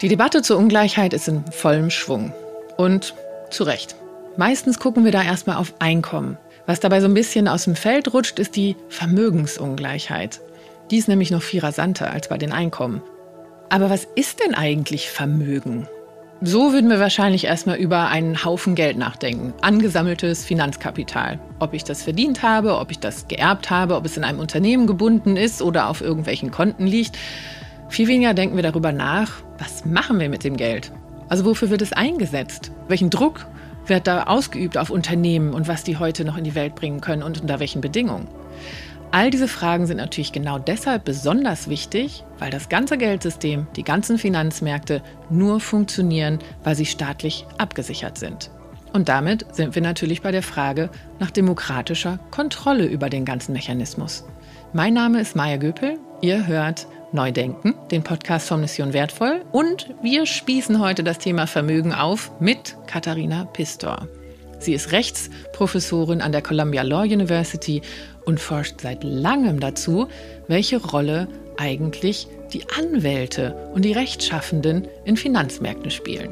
Die Debatte zur Ungleichheit ist in vollem Schwung. Und zu Recht. Meistens gucken wir da erstmal auf Einkommen. Was dabei so ein bisschen aus dem Feld rutscht, ist die Vermögensungleichheit. Die ist nämlich noch viel rasanter als bei den Einkommen. Aber was ist denn eigentlich Vermögen? So würden wir wahrscheinlich erstmal über einen Haufen Geld nachdenken. Angesammeltes Finanzkapital. Ob ich das verdient habe, ob ich das geerbt habe, ob es in einem Unternehmen gebunden ist oder auf irgendwelchen Konten liegt. Viel weniger denken wir darüber nach, was machen wir mit dem Geld? Also wofür wird es eingesetzt? Welchen Druck wird da ausgeübt auf Unternehmen und was die heute noch in die Welt bringen können und unter welchen Bedingungen? All diese Fragen sind natürlich genau deshalb besonders wichtig, weil das ganze Geldsystem, die ganzen Finanzmärkte nur funktionieren, weil sie staatlich abgesichert sind. Und damit sind wir natürlich bei der Frage nach demokratischer Kontrolle über den ganzen Mechanismus. Mein Name ist Maja Göpel, ihr hört Neudenken, den Podcast von Mission Wertvoll, und wir spießen heute das Thema Vermögen auf mit Katharina Pistor. Sie ist Rechtsprofessorin an der Columbia Law University und forscht seit langem dazu, welche Rolle eigentlich die Anwälte und die Rechtschaffenden in Finanzmärkten spielen.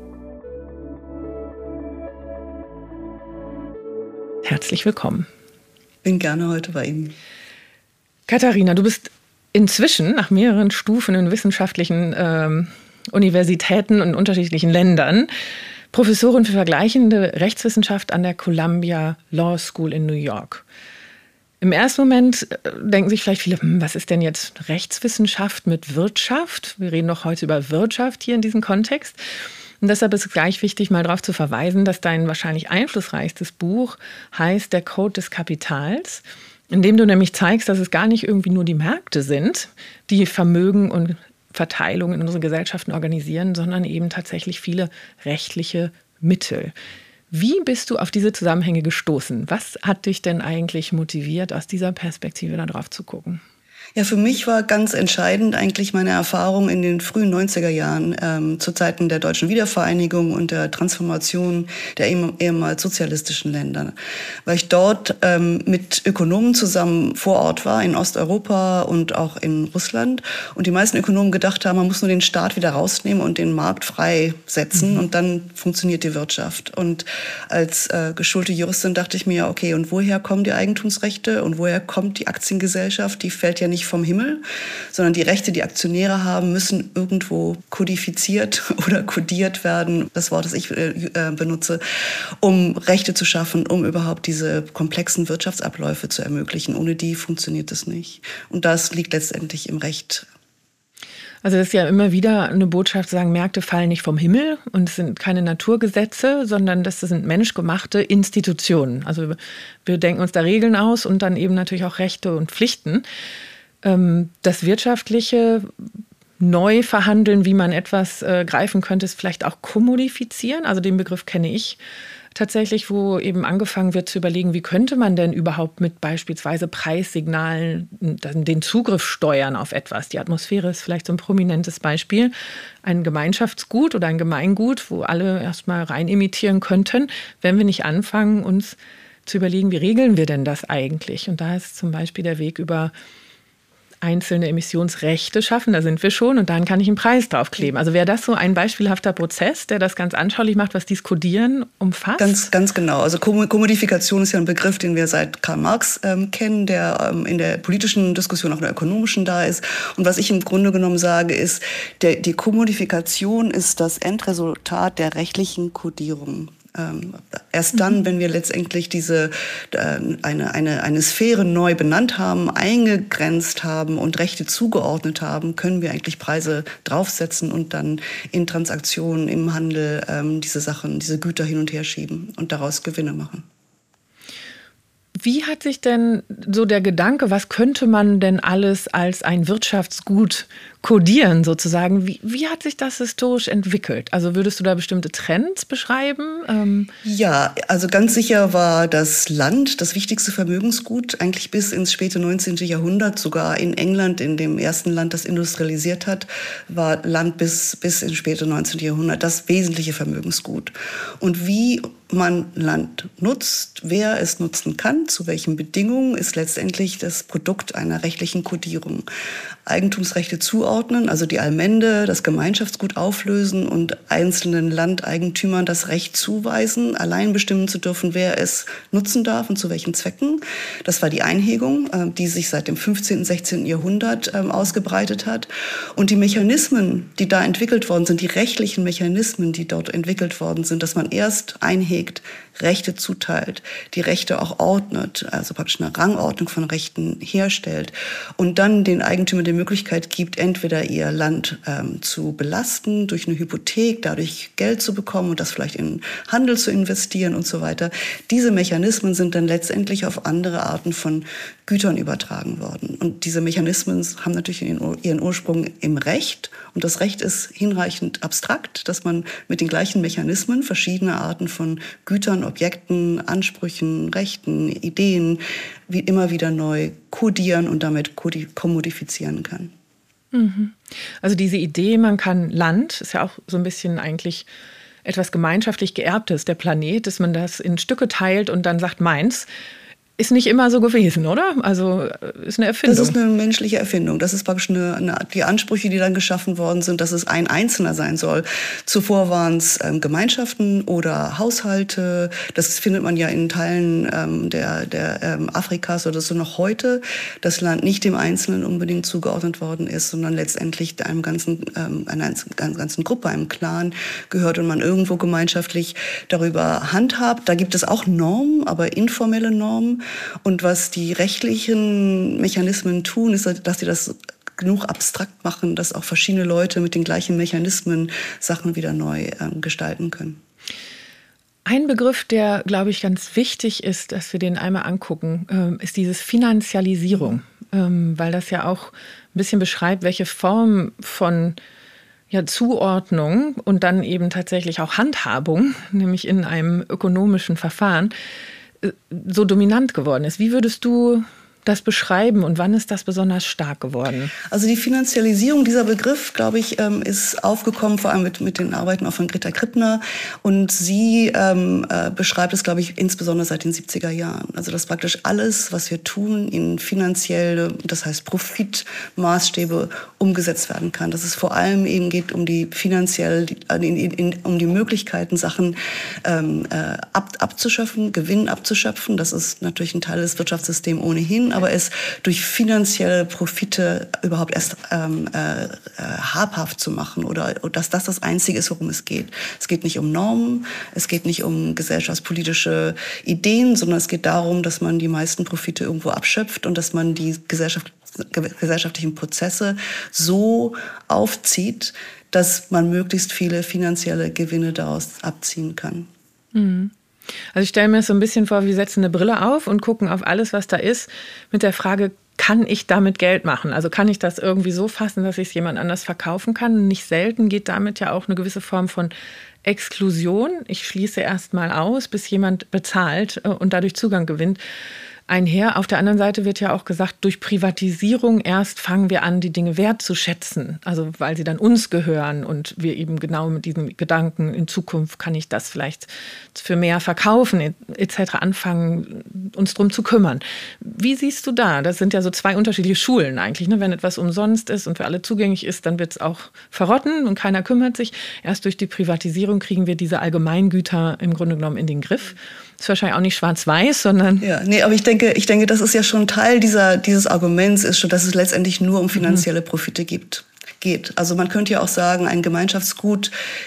Herzlich willkommen. Bin gerne heute bei Ihnen. Katharina, du bist inzwischen nach mehreren Stufen in wissenschaftlichen Universitäten und unterschiedlichen Ländern Professorin für vergleichende Rechtswissenschaft an der Columbia Law School in New York. Im ersten Moment denken sich vielleicht viele, was ist denn jetzt Rechtswissenschaft mit Wirtschaft? Wir reden doch heute über Wirtschaft hier in diesem Kontext. Und deshalb ist es gleich wichtig, mal darauf zu verweisen, dass dein wahrscheinlich einflussreichstes Buch heißt Der Code des Kapitals, in dem du nämlich zeigst, dass es gar nicht irgendwie nur die Märkte sind, die Vermögen und Verteilung in unseren Gesellschaften organisieren, sondern eben tatsächlich viele rechtliche Mittel. Wie bist du auf diese Zusammenhänge gestoßen? Was hat dich denn eigentlich motiviert, aus dieser Perspektive da drauf zu gucken? Ja, für mich war ganz entscheidend eigentlich meine Erfahrung in den frühen 90er Jahren, zu Zeiten der deutschen Wiedervereinigung und der Transformation der ehemals sozialistischen Länder. Weil ich dort mit Ökonomen zusammen vor Ort war, in Osteuropa und auch in Russland. Und die meisten Ökonomen gedacht haben, man muss nur den Staat wieder rausnehmen und den Markt freisetzen und dann funktioniert die Wirtschaft. Und als geschulte Juristin dachte ich mir, okay, und woher kommen die Eigentumsrechte und woher kommt die Aktiengesellschaft? Die fällt ja nicht vom Himmel, sondern die Rechte, die Aktionäre haben, müssen irgendwo kodifiziert oder kodiert werden, das Wort, das ich benutze, um Rechte zu schaffen, um überhaupt diese komplexen Wirtschaftsabläufe zu ermöglichen. Ohne die funktioniert es nicht. Und das liegt letztendlich im Recht. Also das ist ja immer wieder eine Botschaft zu sagen, Märkte fallen nicht vom Himmel und es sind keine Naturgesetze, sondern das sind menschgemachte Institutionen. Also wir denken uns da Regeln aus und dann eben natürlich auch Rechte und Pflichten. Das wirtschaftliche Neuverhandeln, wie man etwas greifen könnte, ist vielleicht auch kommodifizieren. Also den Begriff kenne ich tatsächlich, wo eben angefangen wird zu überlegen, wie könnte man denn überhaupt mit beispielsweise Preissignalen den Zugriff steuern auf etwas. Die Atmosphäre ist vielleicht so ein prominentes Beispiel. Ein Gemeinschaftsgut oder ein Gemeingut, wo alle erstmal rein emittieren könnten, wenn wir nicht anfangen, uns zu überlegen, wie regeln wir denn das eigentlich? Und da ist zum Beispiel der Weg über einzelne Emissionsrechte schaffen, da sind wir schon, und dann kann ich einen Preis draufkleben. Also wäre das so ein beispielhafter Prozess, der das ganz anschaulich macht, was dieses Codieren umfasst? Ganz genau. Also Kommodifikation ist ja ein Begriff, den wir seit Karl Marx kennen, der in der politischen Diskussion, auch in der ökonomischen da ist. Und was ich im Grunde genommen sage, ist, die Kommodifikation ist das Endresultat der rechtlichen Kodierung. Erst dann, wenn wir letztendlich eine Sphäre neu benannt haben, eingegrenzt haben und Rechte zugeordnet haben, können wir eigentlich Preise draufsetzen und dann in Transaktionen, im Handel diese Güter hin und her schieben und daraus Gewinne machen. Wie hat sich denn so der Gedanke, was könnte man denn alles als ein Wirtschaftsgut kodieren sozusagen, wie hat sich das historisch entwickelt? Also würdest du da bestimmte Trends beschreiben? Ja, also ganz sicher war das Land das wichtigste Vermögensgut, eigentlich bis ins späte 19. Jahrhundert, sogar in England, in dem ersten Land, das industrialisiert hat, war Land bis ins späte 19. Jahrhundert das wesentliche Vermögensgut. Und wie man Land nutzt, wer es nutzen kann, zu welchen Bedingungen, ist letztendlich das Produkt einer rechtlichen Kodierung. Eigentumsrechte zuordnen, also die Allmende, das Gemeinschaftsgut auflösen und einzelnen Landeigentümern das Recht zuweisen, allein bestimmen zu dürfen, wer es nutzen darf und zu welchen Zwecken. Das war die Einhegung, die sich seit dem 15. und 16. Jahrhundert ausgebreitet hat. Und die Mechanismen, die da entwickelt worden sind, die rechtlichen Mechanismen, die dort entwickelt worden sind, dass man erst einhegt, Rechte zuteilt, die Rechte auch ordnet, also praktisch eine Rangordnung von Rechten herstellt und dann den Eigentümern die Möglichkeit gibt, entweder ihr Land zu belasten durch eine Hypothek, dadurch Geld zu bekommen und das vielleicht in Handel zu investieren und so weiter. Diese Mechanismen sind dann letztendlich auf andere Arten von Gütern übertragen worden. Und diese Mechanismen haben natürlich ihren Ursprung im Recht. Und das Recht ist hinreichend abstrakt, dass man mit den gleichen Mechanismen verschiedene Arten von Gütern, Objekten, Ansprüchen, Rechten, Ideen wie immer wieder neu kodieren und damit kommodifizieren kann. Also diese Idee, man kann Land, ist ja auch so ein bisschen eigentlich etwas gemeinschaftlich Geerbtes, der Planet, dass man das in Stücke teilt und dann sagt, meins. Ist nicht immer so gewesen, oder? Also ist eine Erfindung. Das ist eine menschliche Erfindung. Das ist praktisch die Ansprüche, die dann geschaffen worden sind, dass es ein Einzelner sein soll. Zuvor waren es Gemeinschaften oder Haushalte. Das findet man ja in Teilen der Afrikas oder so noch heute. Das Land nicht dem Einzelnen unbedingt zugeordnet worden ist, sondern letztendlich einer ganzen Gruppe, einem Clan gehört und man irgendwo gemeinschaftlich darüber handhabt. Da gibt es auch Normen, aber informelle Normen. Und was die rechtlichen Mechanismen tun, ist, dass sie das genug abstrakt machen, dass auch verschiedene Leute mit den gleichen Mechanismen Sachen wieder neu gestalten können. Ein Begriff, der, glaube ich, ganz wichtig ist, dass wir den einmal angucken, ist dieses Finanzialisierung, weil das ja auch ein bisschen beschreibt, welche Form von Zuordnung und dann eben tatsächlich auch Handhabung, nämlich in einem ökonomischen Verfahren, so dominant geworden ist. Wie würdest du das beschreiben und wann ist das besonders stark geworden? Also die Finanzialisierung, dieser Begriff, glaube ich, ist aufgekommen, vor allem mit den Arbeiten auch von Greta Krippner. Und sie beschreibt es, glaube ich, insbesondere seit den 70er Jahren. Also dass praktisch alles, was wir tun, in finanzielle, das heißt Profitmaßstäbe umgesetzt werden kann. Dass es vor allem eben geht um die um die Möglichkeiten, Sachen abzuschöpfen, Gewinn abzuschöpfen. Das ist natürlich ein Teil des Wirtschaftssystems ohnehin, aber es durch finanzielle Profite überhaupt erst habhaft zu machen oder dass das Einzige ist, worum es geht. Es geht nicht um Normen, es geht nicht um gesellschaftspolitische Ideen, sondern es geht darum, dass man die meisten Profite irgendwo abschöpft und dass man die gesellschaftlichen Prozesse so aufzieht, dass man möglichst viele finanzielle Gewinne daraus abziehen kann. Also ich stelle mir das so ein bisschen vor, wir setzen eine Brille auf und gucken auf alles, was da ist, mit der Frage, kann ich damit Geld machen? Also kann ich das irgendwie so fassen, dass ich es jemand anders verkaufen kann? Nicht selten geht damit ja auch eine gewisse Form von Exklusion. Ich schließe erst mal aus, bis jemand bezahlt und dadurch Zugang gewinnt, einher. Auf der anderen Seite wird ja auch gesagt, durch Privatisierung erst fangen wir an, die Dinge wertzuschätzen. Also weil sie dann uns gehören und wir eben genau mit diesem Gedanken, in Zukunft kann ich das vielleicht für mehr verkaufen etc. anfangen, uns drum zu kümmern. Wie siehst du da? Das sind ja so zwei unterschiedliche Schulen eigentlich. Ne? Wenn etwas umsonst ist und für alle zugänglich ist, dann wird es auch verrotten und keiner kümmert sich. Erst durch die Privatisierung kriegen wir diese Allgemeingüter im Grunde genommen in den Griff. Ist wahrscheinlich auch nicht schwarz-weiß, sondern... Ja, nee, aber ich denke, das ist ja schon Teil dieses Arguments, ist schon, dass es letztendlich nur um finanzielle Profite geht. Also man könnte ja auch sagen, ein Gemeinschaftsgut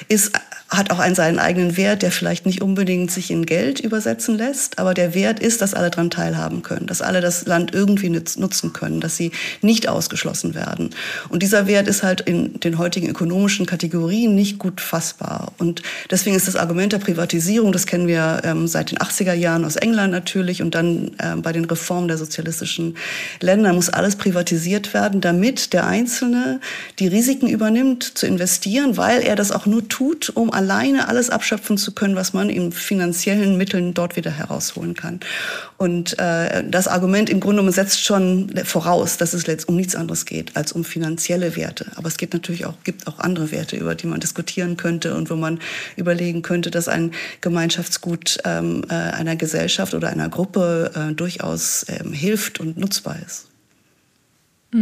hat auch seinen eigenen Wert, der vielleicht nicht unbedingt sich in Geld übersetzen lässt, aber der Wert ist, dass alle daran teilhaben können, dass alle das Land irgendwie nutzen können, dass sie nicht ausgeschlossen werden. Und dieser Wert ist halt in den heutigen ökonomischen Kategorien nicht gut fassbar. Und deswegen ist das Argument der Privatisierung, das kennen wir seit den 80er Jahren aus England natürlich und dann bei den Reformen der sozialistischen Länder, muss alles privatisiert werden, damit der Einzelne die Risiken übernimmt, zu investieren, weil er das auch nur tut, um alleine alles abschöpfen zu können, was man in finanziellen Mitteln dort wieder herausholen kann. Und das Argument im Grunde genommen setzt schon voraus, dass es um nichts anderes geht als um finanzielle Werte. Aber es gibt auch andere Werte, über die man diskutieren könnte und wo man überlegen könnte, dass ein Gemeinschaftsgut einer Gesellschaft oder einer Gruppe durchaus hilft und nutzbar ist. Mhm.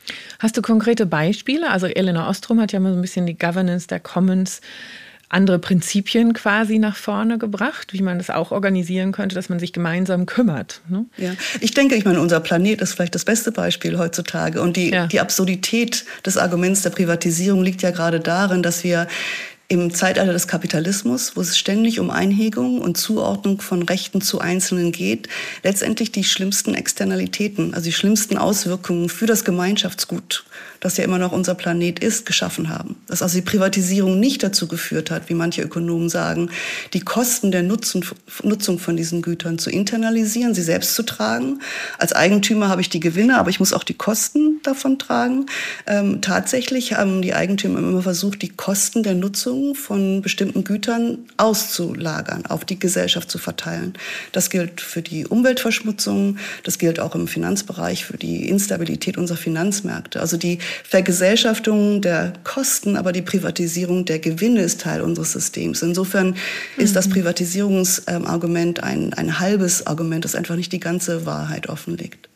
Hast du konkrete Beispiele? Also Elinor Ostrom hat ja mal so ein bisschen die Governance der Commons, andere Prinzipien quasi nach vorne gebracht, wie man das auch organisieren könnte, dass man sich gemeinsam kümmert. Ne? Ja, ich denke, unser Planet ist vielleicht das beste Beispiel heutzutage. Und die Absurdität des Arguments der Privatisierung liegt ja gerade darin, dass wir im Zeitalter des Kapitalismus, wo es ständig um Einhegung und Zuordnung von Rechten zu Einzelnen geht, letztendlich die schlimmsten Externalitäten, also die schlimmsten Auswirkungen für das Gemeinschaftsgut, das ja immer noch unser Planet ist, geschaffen haben. Dass also die Privatisierung nicht dazu geführt hat, wie manche Ökonomen sagen, die Kosten der Nutzung von diesen Gütern zu internalisieren, sie selbst zu tragen. Als Eigentümer habe ich die Gewinne, aber ich muss auch die Kosten davon tragen. Tatsächlich haben die Eigentümer immer versucht, die Kosten der Nutzung von bestimmten Gütern auszulagern, auf die Gesellschaft zu verteilen. Das gilt für die Umweltverschmutzung, das gilt auch im Finanzbereich für die Instabilität unserer Finanzmärkte. Also die Vergesellschaftung der Kosten, aber die Privatisierung der Gewinne ist Teil unseres Systems. Insofern ist das Privatisierungsargument ein halbes Argument, das einfach nicht die ganze Wahrheit offenlegt.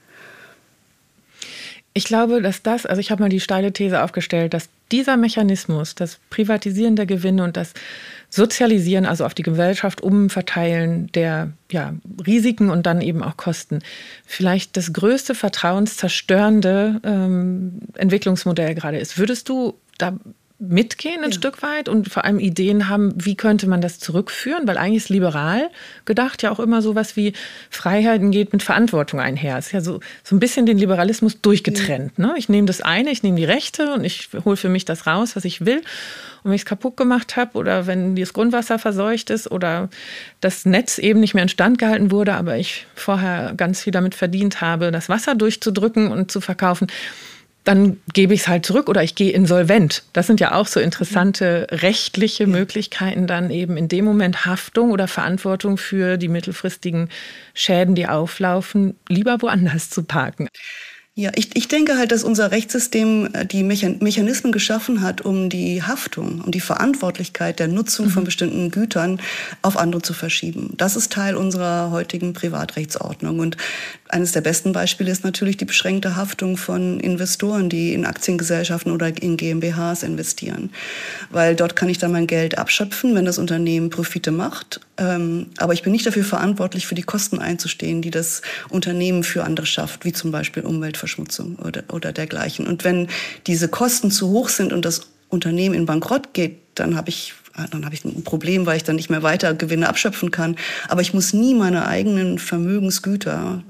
Ich glaube, dass ich habe mal die steile These aufgestellt, dass dieser Mechanismus, das Privatisieren der Gewinne und das Sozialisieren, also auf die Gesellschaft umverteilen der Risiken und dann eben auch Kosten, vielleicht das größte vertrauenszerstörende Entwicklungsmodell gerade ist. Würdest du da mitgehen ein Stück weit und vor allem Ideen haben, wie könnte man das zurückführen? Weil eigentlich ist liberal gedacht ja auch immer sowas wie Freiheiten geht mit Verantwortung einher. Es ist ja so ein bisschen den Liberalismus durchgetrennt. Ne? Ich nehme das eine, ich nehme die Rechte und ich hole für mich das raus, was ich will. Und wenn ich es kaputt gemacht habe oder wenn das Grundwasser verseucht ist oder das Netz eben nicht mehr instand gehalten wurde, aber ich vorher ganz viel damit verdient habe, das Wasser durchzudrücken und zu verkaufen, dann gebe ich es halt zurück oder ich gehe insolvent. Das sind ja auch so interessante rechtliche Möglichkeiten, dann eben in dem Moment Haftung oder Verantwortung für die mittelfristigen Schäden, die auflaufen, lieber woanders zu parken. Ja, ich denke halt, dass unser Rechtssystem die Mechanismen geschaffen hat, um die Haftung, um die Verantwortlichkeit der Nutzung von bestimmten Gütern auf andere zu verschieben. Das ist Teil unserer heutigen Privatrechtsordnung. Und eines der besten Beispiele ist natürlich die beschränkte Haftung von Investoren, die in Aktiengesellschaften oder in GmbHs investieren. Weil dort kann ich dann mein Geld abschöpfen, wenn das Unternehmen Profite macht. Aber ich bin nicht dafür verantwortlich, für die Kosten einzustehen, die das Unternehmen für andere schafft, wie zum Beispiel Umweltverschmutzung oder dergleichen. Und wenn diese Kosten zu hoch sind und das Unternehmen in Bankrott geht, dann habe ich ein Problem, weil ich dann nicht mehr weiter Gewinne abschöpfen kann. Aber ich muss nie meine eigenen Vermögensgüter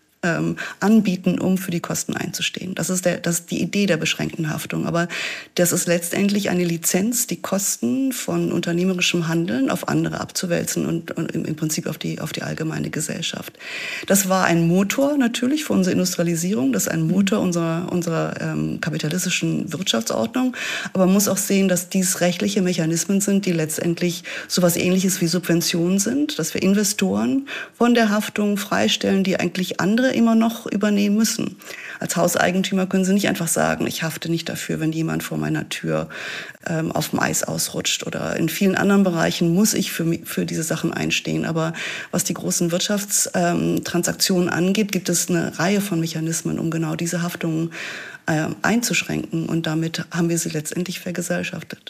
anbieten, um für die Kosten einzustehen. Das ist die Idee der beschränkten Haftung. Aber das ist letztendlich eine Lizenz, die Kosten von unternehmerischem Handeln auf andere abzuwälzen und im Prinzip auf die allgemeine Gesellschaft. Das war ein Motor natürlich für unsere Industrialisierung. Das ist ein Motor unserer kapitalistischen Wirtschaftsordnung. Aber man muss auch sehen, dass dies rechtliche Mechanismen sind, die letztendlich sowas Ähnliches wie Subventionen sind, dass wir Investoren von der Haftung freistellen, die eigentlich andere immer noch übernehmen müssen. Als Hauseigentümer können Sie nicht einfach sagen, ich hafte nicht dafür, wenn jemand vor meiner Tür auf dem Eis ausrutscht. Oder in vielen anderen Bereichen muss ich für diese Sachen einstehen. Aber was die großen Wirtschaftstransaktionen angeht, gibt es eine Reihe von Mechanismen, um genau diese Haftungen einzuschränken. Und damit haben wir sie letztendlich vergesellschaftet.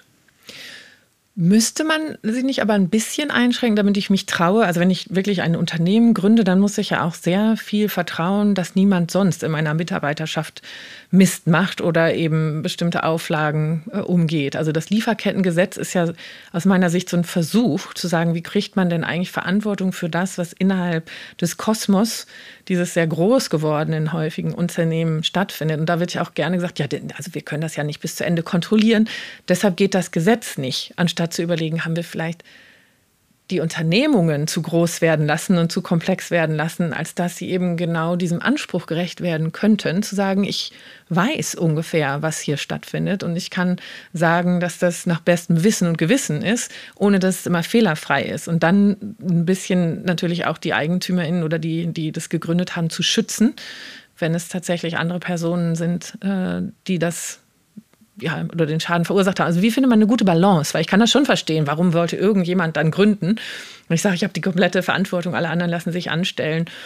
Müsste man sich nicht aber ein bisschen einschränken, damit ich mich traue? Also wenn ich wirklich ein Unternehmen gründe, dann muss ich ja auch sehr viel vertrauen, dass niemand sonst in meiner Mitarbeiterschaft Mist macht oder eben bestimmte Auflagen umgeht. Also das Lieferkettengesetz ist ja aus meiner Sicht so ein Versuch zu sagen, wie kriegt man denn eigentlich Verantwortung für das, was innerhalb des Kosmos dieses sehr groß gewordenen häufigen Unternehmen stattfindet. Und da wird ja auch gerne gesagt, ja, also wir können das ja nicht bis zu Ende kontrollieren. Deshalb geht das Gesetz nicht, anstatt zu überlegen, haben wir vielleicht die Unternehmungen zu groß werden lassen und zu komplex werden lassen, als dass sie eben genau diesem Anspruch gerecht werden könnten, zu sagen, ich weiß ungefähr, was hier stattfindet und ich kann sagen, dass das nach bestem Wissen und Gewissen ist, ohne dass es immer fehlerfrei ist. Und dann ein bisschen natürlich auch die EigentümerInnen oder die das gegründet haben, zu schützen, wenn es tatsächlich andere Personen sind, die das oder den Schaden verursacht haben. Also wie findet man eine gute Balance? Weil ich kann das schon verstehen, warum wollte irgendjemand dann gründen? Und ich sage, ich habe die komplette Verantwortung, alle anderen lassen sich anstellen.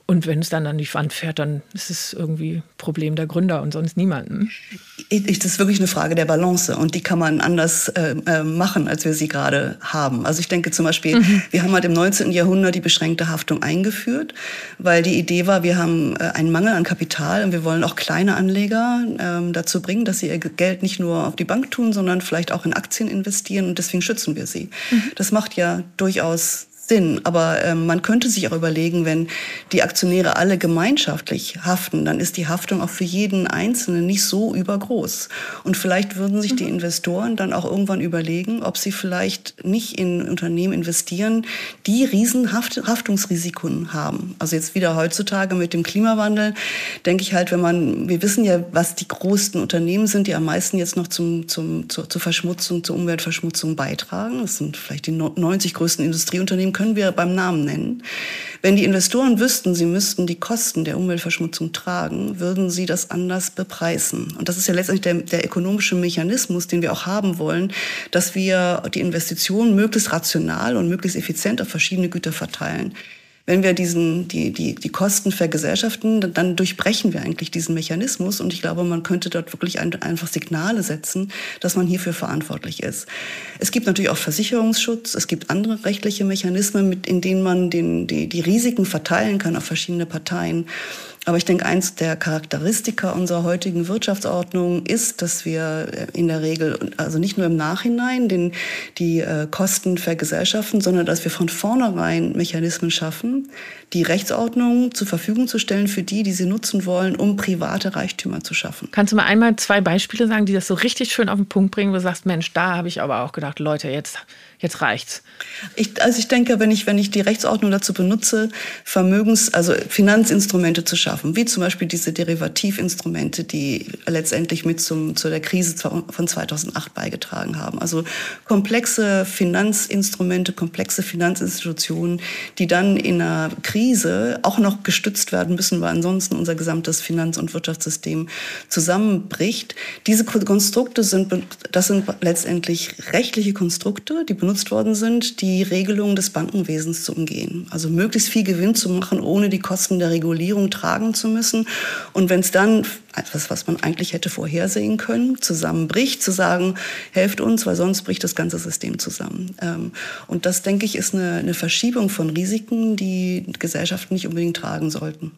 Und wenn es dann an die Wand fährt, dann ist es irgendwie Problem der Gründer und sonst niemanden. Das ist wirklich eine Frage der Balance und die kann man anders machen, als wir sie gerade haben. Also ich denke zum Beispiel, wir haben halt im 19. Jahrhundert die beschränkte Haftung eingeführt, weil die Idee war, wir haben einen Mangel an Kapital und wir wollen auch kleine Anleger dazu bringen, dass sie ihr Geld nicht nur auf die Bank tun, sondern vielleicht auch in Aktien investieren und deswegen schützen wir sie. Das macht ja durchaus Sinn. Aber man könnte sich auch überlegen, wenn die Aktionäre alle gemeinschaftlich haften, dann ist die Haftung auch für jeden Einzelnen nicht so übergroß. Und vielleicht würden sich die Investoren dann auch irgendwann überlegen, ob sie vielleicht nicht in Unternehmen investieren, die riesen Haftungsrisiken haben. Also jetzt wieder heutzutage mit dem Klimawandel, denke ich halt, wir wissen ja, was die größten Unternehmen sind, die am meisten jetzt noch zur Verschmutzung, zur Umweltverschmutzung beitragen. Das sind vielleicht die 90 größten Industrieunternehmen, können wir beim Namen nennen. Wenn die Investoren wüssten, sie müssten die Kosten der Umweltverschmutzung tragen, würden sie das anders bepreisen. Und das ist ja letztendlich der ökonomische Mechanismus, den wir auch haben wollen, dass wir die Investitionen möglichst rational und möglichst effizient auf verschiedene Güter verteilen. Wenn wir die Kosten vergesellschaften, dann durchbrechen wir eigentlich diesen Mechanismus. Und ich glaube, man könnte dort wirklich einfach Signale setzen, dass man hierfür verantwortlich ist. Es gibt natürlich auch Versicherungsschutz. Es gibt andere rechtliche Mechanismen, in denen man die Risiken verteilen kann auf verschiedene Parteien. Aber ich denke, eins der Charakteristika unserer heutigen Wirtschaftsordnung ist, dass wir in der Regel, also nicht nur im Nachhinein, die Kosten vergesellschaften, sondern dass wir von vornherein Mechanismen schaffen, die Rechtsordnung zur Verfügung zu stellen für die sie nutzen wollen, um private Reichtümer zu schaffen. Kannst du mal einmal 2 Beispiele sagen, die das so richtig schön auf den Punkt bringen, wo du sagst, Mensch, da habe ich aber auch gedacht, Leute, jetzt reicht's. Ich denke, wenn ich die Rechtsordnung dazu benutze, also Finanzinstrumente zu schaffen, wie zum Beispiel diese Derivativinstrumente, die letztendlich zu der Krise von 2008 beigetragen haben. Also komplexe Finanzinstrumente, komplexe Finanzinstitutionen, die dann in einer Krise auch noch gestützt werden müssen, weil ansonsten unser gesamtes Finanz- und Wirtschaftssystem zusammenbricht. Diese Konstrukte sind letztendlich rechtliche Konstrukte, die benutzt worden sind, die Regelungen des Bankenwesens zu umgehen. Also möglichst viel Gewinn zu machen, ohne die Kosten der Regulierung tragen zu müssen. Und wenn es dann etwas, was man eigentlich hätte vorhersehen können, zusammenbricht, zu sagen, helft uns, weil sonst bricht das ganze System zusammen. Und das, denke ich, ist eine Verschiebung von Risiken, die Gesellschaften nicht unbedingt tragen sollten.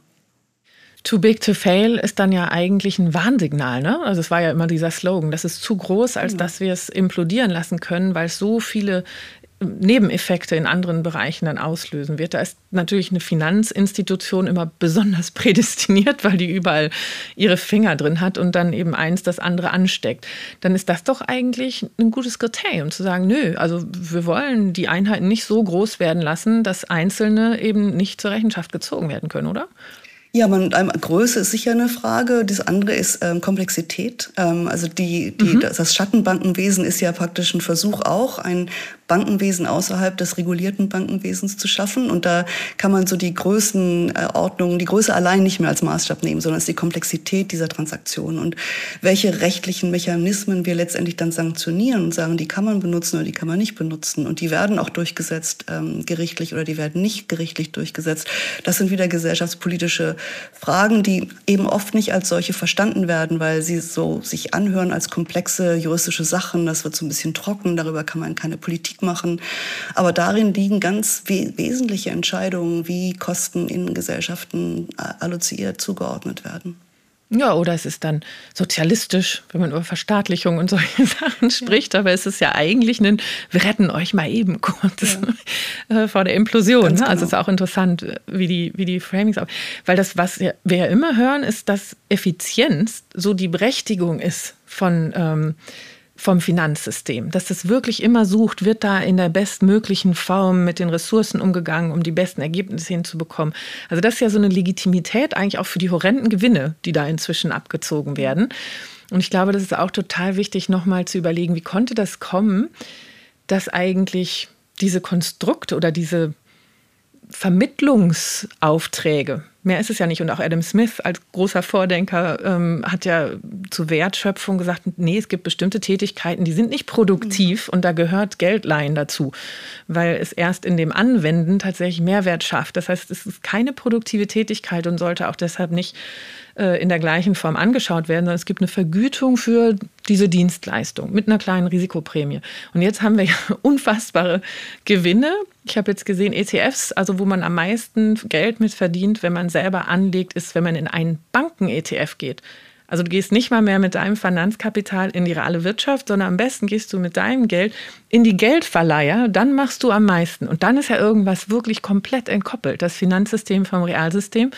Too big to fail ist dann ja eigentlich ein Warnsignal, ne? Also es war ja immer dieser Slogan, das ist zu groß, als dass wir es implodieren lassen können, weil es so viele Nebeneffekte in anderen Bereichen dann auslösen wird. Da ist natürlich eine Finanzinstitution immer besonders prädestiniert, weil die überall ihre Finger drin hat und dann eben eins das andere ansteckt. Dann ist das doch eigentlich ein gutes Kriterium, zu sagen, nö, also wir wollen die Einheiten nicht so groß werden lassen, dass Einzelne eben nicht zur Rechenschaft gezogen werden können, oder? Ja, Größe ist sicher eine Frage. Das andere ist Komplexität. Also das Schattenbankenwesen ist ja praktisch ein Versuch auch, ein Bankenwesen außerhalb des regulierten Bankenwesens zu schaffen. Und da kann man so die Größenordnung, die Größe allein nicht mehr als Maßstab nehmen, sondern es ist die Komplexität dieser Transaktionen und welche rechtlichen Mechanismen wir letztendlich dann sanktionieren und sagen, die kann man benutzen oder die kann man nicht benutzen. Und die werden auch durchgesetzt gerichtlich oder die werden nicht gerichtlich durchgesetzt. Das sind wieder gesellschaftspolitische Fragen, die eben oft nicht als solche verstanden werden, weil sie so sich anhören als komplexe juristische Sachen. Das wird so ein bisschen trocken, darüber kann man keine Politik machen. Aber darin liegen ganz wesentliche Entscheidungen, wie Kosten in Gesellschaften alloziert, zugeordnet werden. Ja, oder es ist dann sozialistisch, wenn man über Verstaatlichung und solche Sachen spricht. Ja. Aber es ist ja eigentlich wir retten euch mal eben kurz vor der Implosion. Ganz genau. Also es ist auch interessant, wie die Framings auch. Weil das, was wir ja immer hören, ist, dass Effizienz so die Berechtigung ist vom Finanzsystem, dass es wirklich immer sucht, wird da in der bestmöglichen Form mit den Ressourcen umgegangen, um die besten Ergebnisse hinzubekommen. Also das ist ja so eine Legitimität eigentlich auch für die horrenden Gewinne, die da inzwischen abgezogen werden. Und ich glaube, das ist auch total wichtig, nochmal zu überlegen, wie konnte das kommen, dass eigentlich diese Konstrukte oder diese Vermittlungsaufträge, Mehr ist es ja nicht. Und auch Adam Smith als großer Vordenker hat ja zu Wertschöpfung gesagt, nee, es gibt bestimmte Tätigkeiten, die sind nicht produktiv und da gehört Geldleihen dazu, weil es erst in dem Anwenden tatsächlich Mehrwert schafft. Das heißt, es ist keine produktive Tätigkeit und sollte auch deshalb nicht in der gleichen Form angeschaut werden, sondern es gibt eine Vergütung für diese Dienstleistung mit einer kleinen Risikoprämie. Und jetzt haben wir ja unfassbare Gewinne. Ich habe jetzt gesehen, ETFs, also wo man am meisten Geld mit verdient, wenn man selber anlegt, ist, wenn man in einen Banken-ETF geht. Also du gehst nicht mal mehr mit deinem Finanzkapital in die reale Wirtschaft, sondern am besten gehst du mit deinem Geld in die Geldverleiher, dann machst du am meisten. Und dann ist ja irgendwas wirklich komplett entkoppelt, das Finanzsystem vom Realsystem.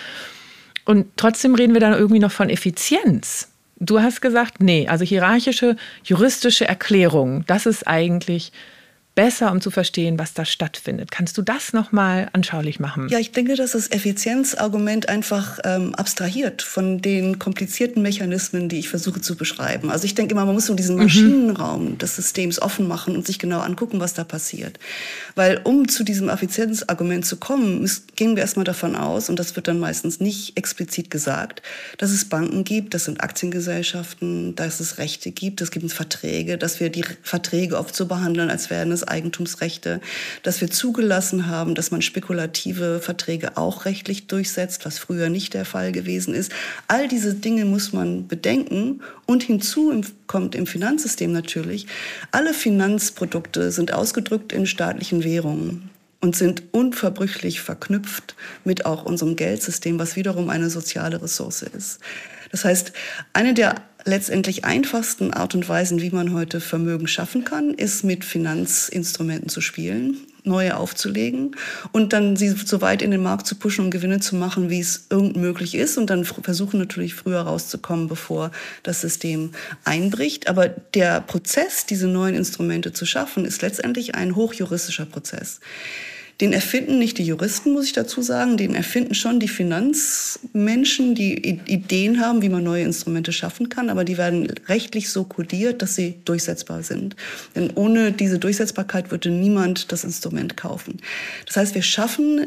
Und trotzdem reden wir dann irgendwie noch von Effizienz. Du hast gesagt, nee, also hierarchische, juristische Erklärungen, das ist eigentlich besser, um zu verstehen, was da stattfindet. Kannst du das nochmal anschaulich machen? Ja, ich denke, dass das Effizienzargument einfach abstrahiert von den komplizierten Mechanismen, die ich versuche zu beschreiben. Also ich denke immer, man muss so diesen Maschinenraum des Systems offen machen und sich genau angucken, was da passiert. Weil um zu diesem Effizienzargument zu kommen, gehen wir erstmal davon aus, und das wird dann meistens nicht explizit gesagt, dass es Banken gibt, das sind Aktiengesellschaften, dass es Rechte gibt, es gibt Verträge, dass wir die Verträge oft so behandeln, als wären es Eigentumsrechte, dass wir zugelassen haben, dass man spekulative Verträge auch rechtlich durchsetzt, was früher nicht der Fall gewesen ist. All diese Dinge muss man bedenken. Und hinzu kommt im Finanzsystem natürlich, alle Finanzprodukte sind ausgedrückt in staatlichen Währungen und sind unverbrüchlich verknüpft mit auch unserem Geldsystem, was wiederum eine soziale Ressource ist. Das heißt, eine der letztendlich einfachsten Art und Weisen, wie man heute Vermögen schaffen kann, ist mit Finanzinstrumenten zu spielen, neue aufzulegen und dann sie so weit in den Markt zu pushen und Gewinne zu machen, wie es irgend möglich ist und dann versuchen natürlich früher rauszukommen, bevor das System einbricht. Aber der Prozess, diese neuen Instrumente zu schaffen, ist letztendlich ein hochjuristischer Prozess. Den erfinden nicht die Juristen, muss ich dazu sagen, den erfinden schon die Finanzmenschen, die Ideen haben, wie man neue Instrumente schaffen kann, aber die werden rechtlich so kodiert, dass sie durchsetzbar sind. Denn ohne diese Durchsetzbarkeit würde niemand das Instrument kaufen. Das heißt, wir schaffen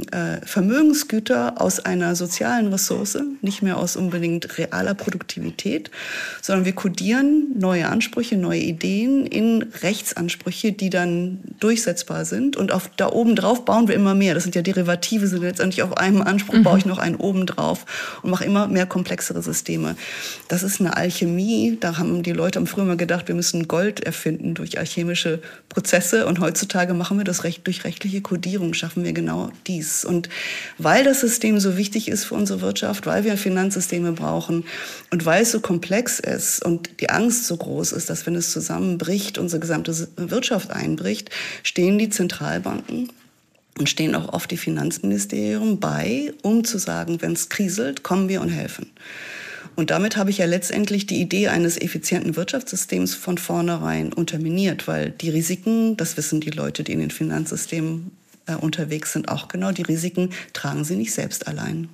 Vermögensgüter aus einer sozialen Ressource, nicht mehr aus unbedingt realer Produktivität, sondern wir kodieren neue Ansprüche, neue Ideen in Rechtsansprüche, die dann durchsetzbar sind und da oben drauf bauen wir immer mehr. Das sind ja Derivative, sind letztendlich auf einem Anspruch baue ich noch einen oben drauf und mache immer mehr komplexere Systeme. Das ist eine Alchemie. Da haben die Leute früher mal gedacht, wir müssen Gold erfinden durch alchemische Prozesse und heutzutage machen wir das durch rechtliche Kodierung, schaffen wir genau dies. Und weil das System so wichtig ist für unsere Wirtschaft, weil wir Finanzsysteme brauchen und weil es so komplex ist und die Angst so groß ist, dass wenn es zusammenbricht, unsere gesamte Wirtschaft einbricht, stehen die Zentralbanken und stehen auch oft die Finanzministerien bei, um zu sagen, wenn es kriselt, kommen wir und helfen. Und damit habe ich ja letztendlich die Idee eines effizienten Wirtschaftssystems von vornherein unterminiert, weil die Risiken, das wissen die Leute, die in den Finanzsystemen unterwegs sind, auch genau, die Risiken tragen sie nicht selbst allein.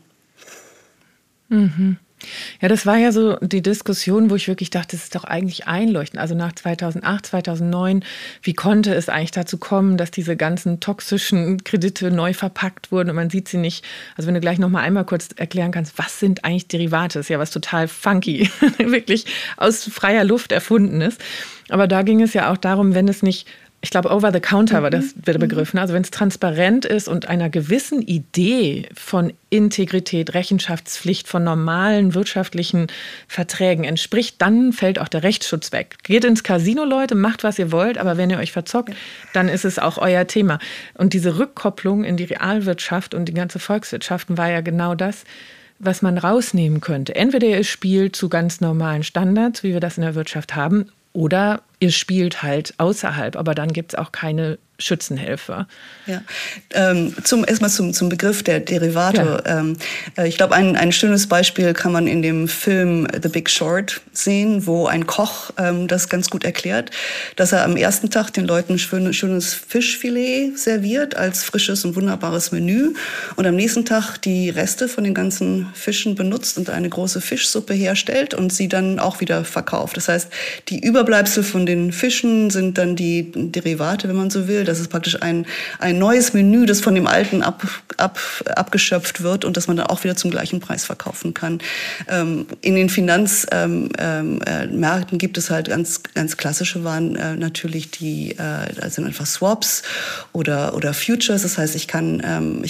Mhm. Ja, das war ja so die Diskussion, wo ich wirklich dachte, das ist doch eigentlich einleuchtend. Also nach 2008, 2009, wie konnte es eigentlich dazu kommen, dass diese ganzen toxischen Kredite neu verpackt wurden und man sieht sie nicht. Also wenn du gleich noch mal einmal kurz erklären kannst, was sind eigentlich Derivate? Das ist ja was total funky, wirklich aus freier Luft erfunden ist. Aber da ging es ja auch darum, wenn es nicht, ich glaube, over the counter war das der Begriff. Also wenn es transparent ist und einer gewissen Idee von Integrität, Rechenschaftspflicht, von normalen wirtschaftlichen Verträgen entspricht, dann fällt auch der Rechtsschutz weg. Geht ins Casino, Leute, macht, was ihr wollt, aber wenn ihr euch verzockt, dann ist es auch euer Thema. Und diese Rückkopplung in die Realwirtschaft und die ganze Volkswirtschaften war ja genau das, was man rausnehmen könnte. Entweder ihr spielt zu ganz normalen Standards, wie wir das in der Wirtschaft haben, oder ihr spielt halt außerhalb, aber dann gibt es auch keine Schützenhelfer. Ja, erstmal zum Begriff der Derivate. Ja. Ich glaube, ein schönes Beispiel kann man in dem Film The Big Short sehen, wo ein Koch das ganz gut erklärt, dass er am ersten Tag den Leuten ein schönes Fischfilet serviert als frisches und wunderbares Menü und am nächsten Tag die Reste von den ganzen Fischen benutzt und eine große Fischsuppe herstellt und sie dann auch wieder verkauft. Das heißt, die Überbleibsel von den Fischen sind dann die Derivate, wenn man so will. Das ist praktisch ein neues Menü, das von dem alten abgeschöpft wird und das man dann auch wieder zum gleichen Preis verkaufen kann. In den Finanzmärkten gibt es halt ganz klassische Waren, natürlich also einfach Swaps oder Futures. Das heißt, ich kann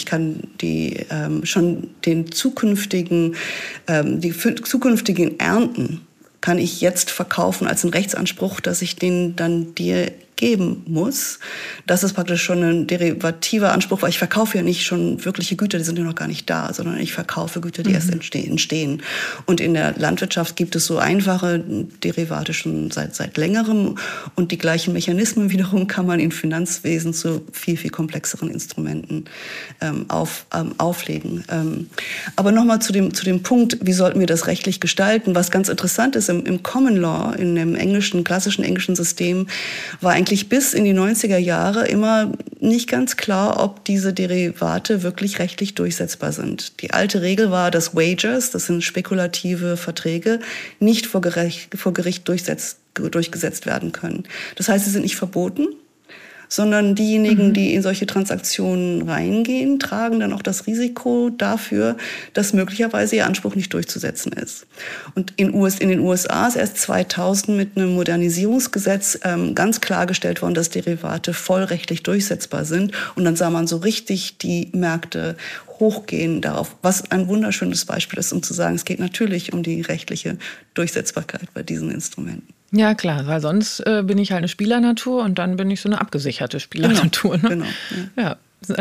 die zukünftigen Ernten kann ich jetzt verkaufen als einen Rechtsanspruch, dass ich den dann dir geben muss. Das ist praktisch schon ein derivativer Anspruch, weil ich verkaufe ja nicht schon wirkliche Güter, die sind ja noch gar nicht da, sondern ich verkaufe Güter, die erst entstehen. Und in der Landwirtschaft gibt es so einfache Derivate schon seit längerem und die gleichen Mechanismen wiederum kann man in Finanzwesen zu viel, viel komplexeren Instrumenten auflegen. Aber nochmal zu dem Punkt, wie sollten wir das rechtlich gestalten? Was ganz interessant ist, im Common Law, in dem klassischen englischen System, war eigentlich bis in die 90er Jahre immer nicht ganz klar, ob diese Derivate wirklich rechtlich durchsetzbar sind. Die alte Regel war, dass Wagers, das sind spekulative Verträge, nicht vor Gericht durchgesetzt werden können. Das heißt, sie sind nicht verboten, sondern diejenigen, die in solche Transaktionen reingehen, tragen dann auch das Risiko dafür, dass möglicherweise ihr Anspruch nicht durchzusetzen ist. Und in den USA ist erst 2000 mit einem Modernisierungsgesetz ganz klargestellt worden, dass Derivate vollrechtlich durchsetzbar sind. Und dann sah man so richtig die Märkte hochgehen darauf, was ein wunderschönes Beispiel ist, um zu sagen, es geht natürlich um die rechtliche Durchsetzbarkeit bei diesen Instrumenten. Ja, klar, weil sonst bin ich halt eine Spielernatur und dann bin ich so eine abgesicherte Spielernatur. Genau. Ja.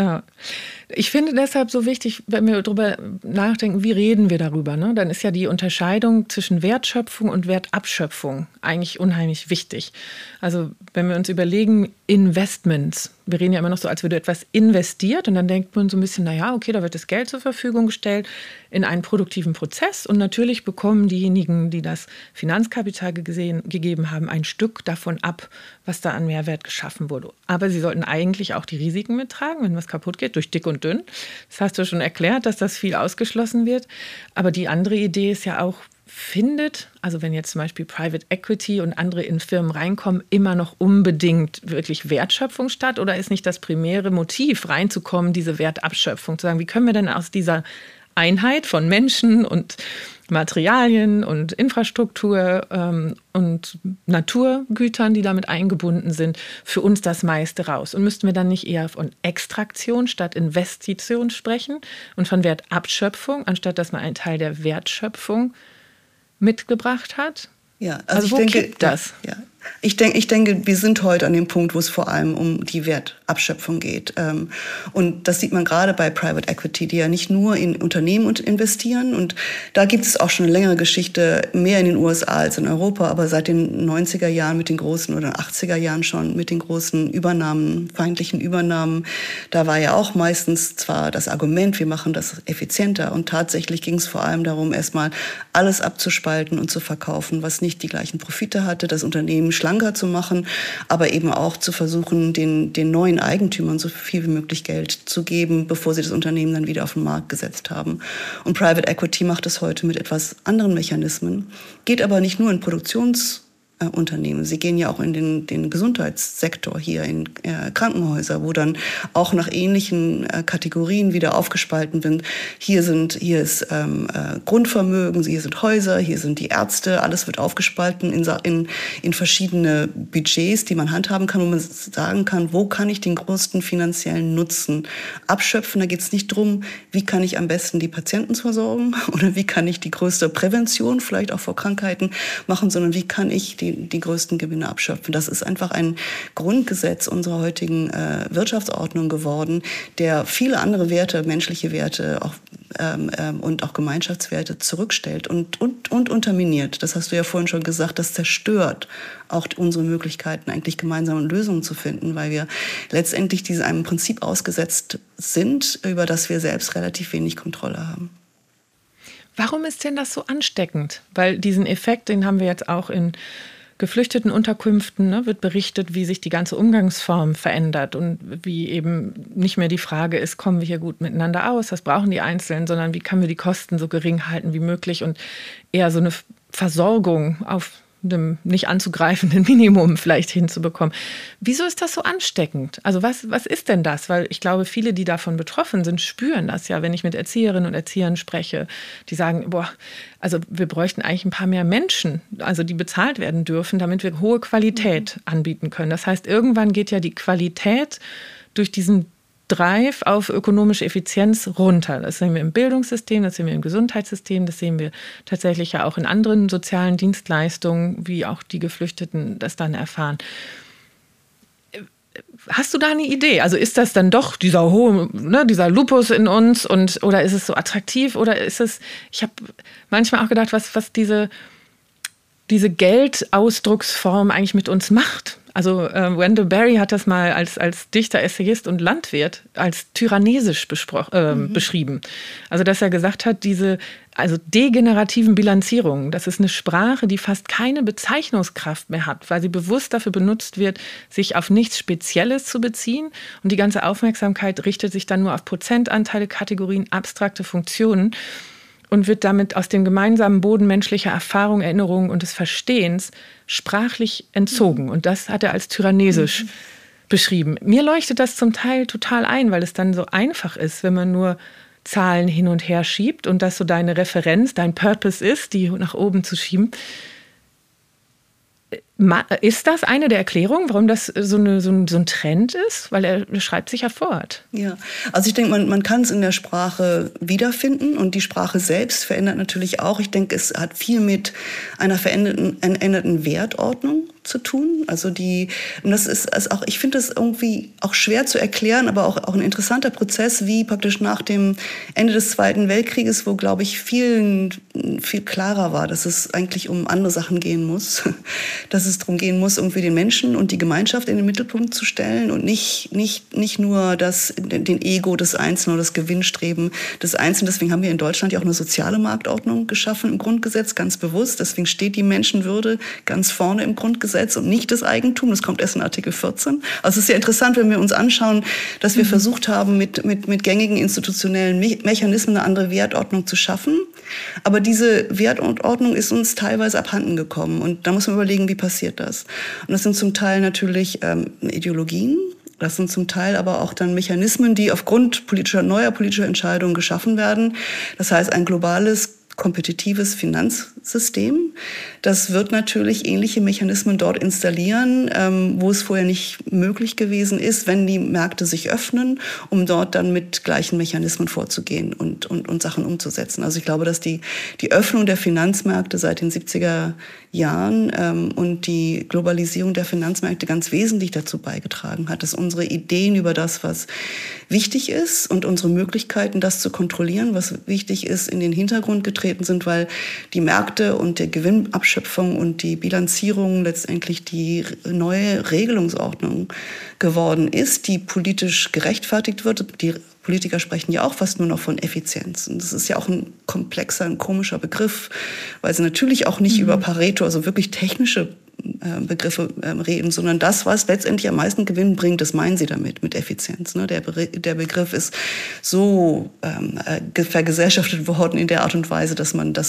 Ich finde deshalb so wichtig, wenn wir darüber nachdenken, wie reden wir darüber, ne? Dann ist ja die Unterscheidung zwischen Wertschöpfung und Wertabschöpfung eigentlich unheimlich wichtig. Also wenn wir uns überlegen, Investments, wir reden ja immer noch so, als würde etwas investiert und dann denkt man so ein bisschen, naja, okay, da wird das Geld zur Verfügung gestellt in einen produktiven Prozess und natürlich bekommen diejenigen, die das Finanzkapital gegeben haben, ein Stück davon ab, was da an Mehrwert geschaffen wurde. Aber sie sollten eigentlich auch die Risiken mittragen, wenn was kaputt geht, durch dick und dünn. Das hast du schon erklärt, dass das viel ausgeschlossen wird. Aber die andere Idee ist ja auch, also wenn jetzt zum Beispiel Private Equity und andere in Firmen reinkommen, immer noch unbedingt wirklich Wertschöpfung statt? Oder ist nicht das primäre Motiv, reinzukommen, diese Wertabschöpfung? Zu sagen, wie können wir denn aus dieser Einheit von Menschen und Materialien und Infrastruktur und Naturgütern, die damit eingebunden sind, für uns das meiste raus? Und müssten wir dann nicht eher von Extraktion statt Investition sprechen und von Wertabschöpfung, anstatt dass man einen Teil der Wertschöpfung mitgebracht hat? Ja, also wo kippt das? Ja. Ich denke, wir sind heute an dem Punkt, wo es vor allem um die Wertabschöpfung geht. Und das sieht man gerade bei Private Equity, die ja nicht nur in Unternehmen investieren. Und da gibt es auch schon eine längere Geschichte, mehr in den USA als in Europa, aber seit den 90er Jahren mit den großen oder 80er Jahren schon mit den großen feindlichen Übernahmen. Da war ja auch meistens zwar das Argument, wir machen das effizienter. Und tatsächlich ging es vor allem darum, erstmal alles abzuspalten und zu verkaufen, was nicht die gleichen Profite hatte, das Unternehmen schlanker zu machen, aber eben auch zu versuchen, den neuen Eigentümern so viel wie möglich Geld zu geben, bevor sie das Unternehmen dann wieder auf den Markt gesetzt haben. Und Private Equity macht es heute mit etwas anderen Mechanismen, geht aber nicht nur in Unternehmen. Sie gehen ja auch in den Gesundheitssektor hier, in Krankenhäuser, wo dann auch nach ähnlichen Kategorien wieder aufgespalten sind. Hier ist Grundvermögen, hier sind Häuser, hier sind die Ärzte, alles wird aufgespalten in verschiedene Budgets, die man handhaben kann, wo man sagen kann, wo kann ich den größten finanziellen Nutzen abschöpfen. Da geht es nicht drum, wie kann ich am besten die Patienten versorgen oder wie kann ich die größte Prävention vielleicht auch vor Krankheiten machen, sondern wie kann ich die größten Gewinne abschöpfen. Das ist einfach ein Grundgesetz unserer heutigen Wirtschaftsordnung geworden, der viele andere Werte, menschliche Werte und auch Gemeinschaftswerte zurückstellt und unterminiert. Das hast du ja vorhin schon gesagt, das zerstört auch unsere Möglichkeiten, eigentlich gemeinsame Lösungen zu finden, weil wir letztendlich einem Prinzip ausgesetzt sind, über das wir selbst relativ wenig Kontrolle haben. Warum ist denn das so ansteckend? Weil diesen Effekt, den haben wir jetzt auch in geflüchteten Unterkünften, ne, wird berichtet, wie sich die ganze Umgangsform verändert und wie eben nicht mehr die Frage ist, kommen wir hier gut miteinander aus, was brauchen die Einzelnen, sondern wie können wir die Kosten so gering halten wie möglich und eher so eine Versorgung auf einem nicht anzugreifenden Minimum vielleicht hinzubekommen. Wieso ist das so ansteckend? Also was ist denn das? Weil ich glaube, viele, die davon betroffen sind, spüren das ja, wenn ich mit Erzieherinnen und Erziehern spreche. Die sagen, also wir bräuchten eigentlich ein paar mehr Menschen, also die bezahlt werden dürfen, damit wir hohe Qualität anbieten können. Das heißt, irgendwann geht ja die Qualität durch diesen Drive auf ökonomische Effizienz runter. Das sehen wir im Bildungssystem, das sehen wir im Gesundheitssystem, das sehen wir tatsächlich ja auch in anderen sozialen Dienstleistungen, wie auch die Geflüchteten das dann erfahren. Hast du da eine Idee? Also ist das dann doch dieser hohe, dieser Lupus in uns oder ist es so attraktiv oder ist es, ich habe manchmal auch gedacht, was diese Geldausdrucksform eigentlich mit uns macht. Also Wendell Berry hat das mal als Dichter, Essayist und Landwirt als tyrannesisch beschrieben. Also dass er gesagt hat, diese degenerativen Bilanzierungen, das ist eine Sprache, die fast keine Bezeichnungskraft mehr hat, weil sie bewusst dafür benutzt wird, sich auf nichts Spezielles zu beziehen. Und die ganze Aufmerksamkeit richtet sich dann nur auf Prozentanteile, Kategorien, abstrakte Funktionen. Und wird damit aus dem gemeinsamen Boden menschlicher Erfahrung, Erinnerung und des Verstehens sprachlich entzogen. Und das hat er als tyrannesisch beschrieben. Mir leuchtet das zum Teil total ein, weil es dann so einfach ist, wenn man nur Zahlen hin und her schiebt und das so deine Referenz, dein Purpose ist, die nach oben zu schieben. Ist das eine der Erklärungen, warum das so ein Trend ist? Weil er schreibt sich ja fort. Ja, also ich denke, man kann es in der Sprache wiederfinden und die Sprache selbst verändert natürlich auch. Ich denke, es hat viel mit einer veränderten Wertordnung zu tun. Also und das ist auch, ich finde das irgendwie auch schwer zu erklären, aber auch ein interessanter Prozess, wie praktisch nach dem Ende des Zweiten Weltkrieges, wo, glaube ich, viel klarer war, dass es eigentlich um andere Sachen gehen muss. Dass es darum gehen muss, irgendwie den Menschen und die Gemeinschaft in den Mittelpunkt zu stellen und nicht nur den Ego des Einzelnen oder das Gewinnstreben des Einzelnen. Deswegen haben wir in Deutschland ja auch eine soziale Marktordnung geschaffen im Grundgesetz, ganz bewusst. Deswegen steht die Menschenwürde ganz vorne im Grundgesetz und nicht das Eigentum. Das kommt erst in Artikel 14. Also es ist ja interessant, wenn wir uns anschauen, dass wir versucht haben, mit gängigen institutionellen Mechanismen eine andere Wertordnung zu schaffen. Aber diese Wertordnung ist uns teilweise abhanden gekommen. Und da muss man überlegen, wie passiert das? Und das sind zum Teil natürlich Ideologien. Das sind zum Teil aber auch dann Mechanismen, die aufgrund neuer politischer Entscheidungen geschaffen werden. Das heißt, ein globales, kompetitives Finanzsystem. Das wird natürlich ähnliche Mechanismen dort installieren, wo es vorher nicht möglich gewesen ist, wenn die Märkte sich öffnen, um dort dann mit gleichen Mechanismen vorzugehen und Sachen umzusetzen. Also ich glaube, dass die Öffnung der Finanzmärkte seit den 70er Jahren und die Globalisierung der Finanzmärkte ganz wesentlich dazu beigetragen hat, dass unsere Ideen über das, was wichtig ist und unsere Möglichkeiten, das zu kontrollieren, was wichtig ist, in den Hintergrund getreten sind, weil die Märkte und die Gewinnabschöpfung und die Bilanzierung letztendlich die neue Regelungsordnung geworden ist, die politisch gerechtfertigt wird. Die Politiker sprechen ja auch fast nur noch von Effizienz. Und das ist ja auch ein komplexer, ein komischer Begriff, weil sie natürlich auch nicht über Pareto, also wirklich technische Begriffe reden, sondern das, was letztendlich am meisten Gewinn bringt, das meinen sie damit, mit Effizienz. Ne? Der Begriff ist so vergesellschaftet worden in der Art und Weise, dass man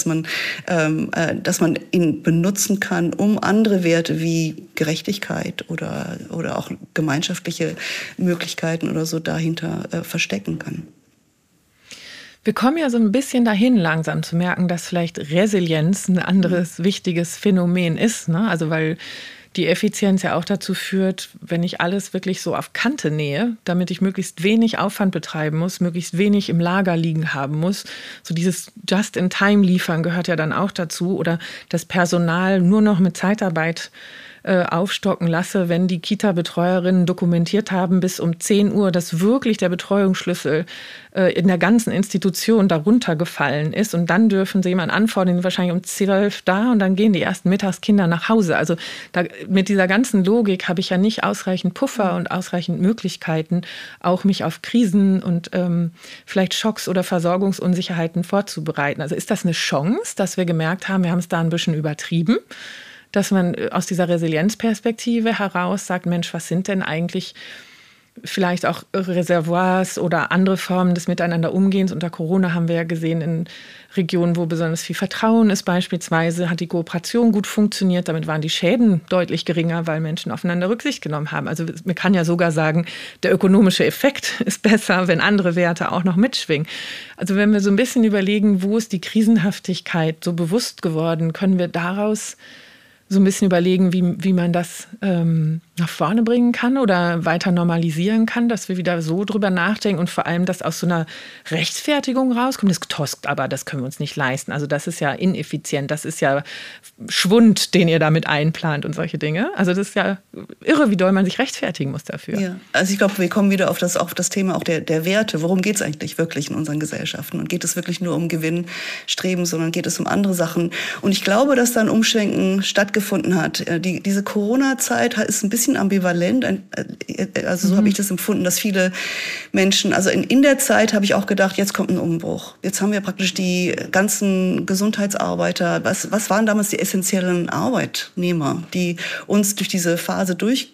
ihn benutzen kann, um andere Werte wie Gerechtigkeit oder auch gemeinschaftliche Möglichkeiten oder so dahinter verstecken kann. Wir kommen ja so ein bisschen dahin, langsam zu merken, dass vielleicht Resilienz ein anderes wichtiges Phänomen ist. Ne? Also weil die Effizienz ja auch dazu führt, wenn ich alles wirklich so auf Kante nähe, damit ich möglichst wenig Aufwand betreiben muss, möglichst wenig im Lager liegen haben muss. So dieses Just-in-Time-Liefern gehört ja dann auch dazu. Oder das Personal nur noch mit Zeitarbeit aufstocken lasse, wenn die Kita-Betreuerinnen dokumentiert haben bis um 10 Uhr, dass wirklich der Betreuungsschlüssel in der ganzen Institution darunter gefallen ist. Und dann dürfen sie jemanden anfordern, die sind wahrscheinlich um 12 da und dann gehen die ersten Mittagskinder nach Hause. Also mit dieser ganzen Logik habe ich ja nicht ausreichend Puffer und ausreichend Möglichkeiten, auch mich auf Krisen und vielleicht Schocks oder Versorgungsunsicherheiten vorzubereiten. Also ist das eine Chance, dass wir gemerkt haben, wir haben es da ein bisschen übertrieben? Dass man aus dieser Resilienzperspektive heraus sagt, Mensch, was sind denn eigentlich vielleicht auch Reservoirs oder andere Formen des Miteinanderumgehens. Unter Corona haben wir ja gesehen, in Regionen, wo besonders viel Vertrauen ist beispielsweise, hat die Kooperation gut funktioniert. Damit waren die Schäden deutlich geringer, weil Menschen aufeinander Rücksicht genommen haben. Also man kann ja sogar sagen, der ökonomische Effekt ist besser, wenn andere Werte auch noch mitschwingen. Also wenn wir so ein bisschen überlegen, wo ist die Krisenhaftigkeit so bewusst geworden, können wir daraus so ein bisschen überlegen, wie man das nach vorne bringen kann oder weiter normalisieren kann, dass wir wieder so drüber nachdenken und vor allem, dass aus so einer Rechtfertigung rauskommt. Das kostet aber, das können wir uns nicht leisten. Also das ist ja ineffizient, das ist ja Schwund, den ihr damit einplant und solche Dinge. Also das ist ja irre, wie doll man sich rechtfertigen muss dafür. Ja, also ich glaube, wir kommen wieder auf das Thema auch der Werte. Worum geht es eigentlich wirklich in unseren Gesellschaften? Und geht es wirklich nur um Gewinnstreben, sondern geht es um andere Sachen? Und ich glaube, dass da ein Umschwenken stattgefunden hat. Diese Corona-Zeit ist ein bisschen ambivalent. Also so habe ich das empfunden, dass viele Menschen, also in der Zeit habe ich auch gedacht, jetzt kommt ein Umbruch. Jetzt haben wir praktisch die ganzen Gesundheitsarbeiter, was waren damals die essentiellen Arbeitnehmer, die uns durch diese Phase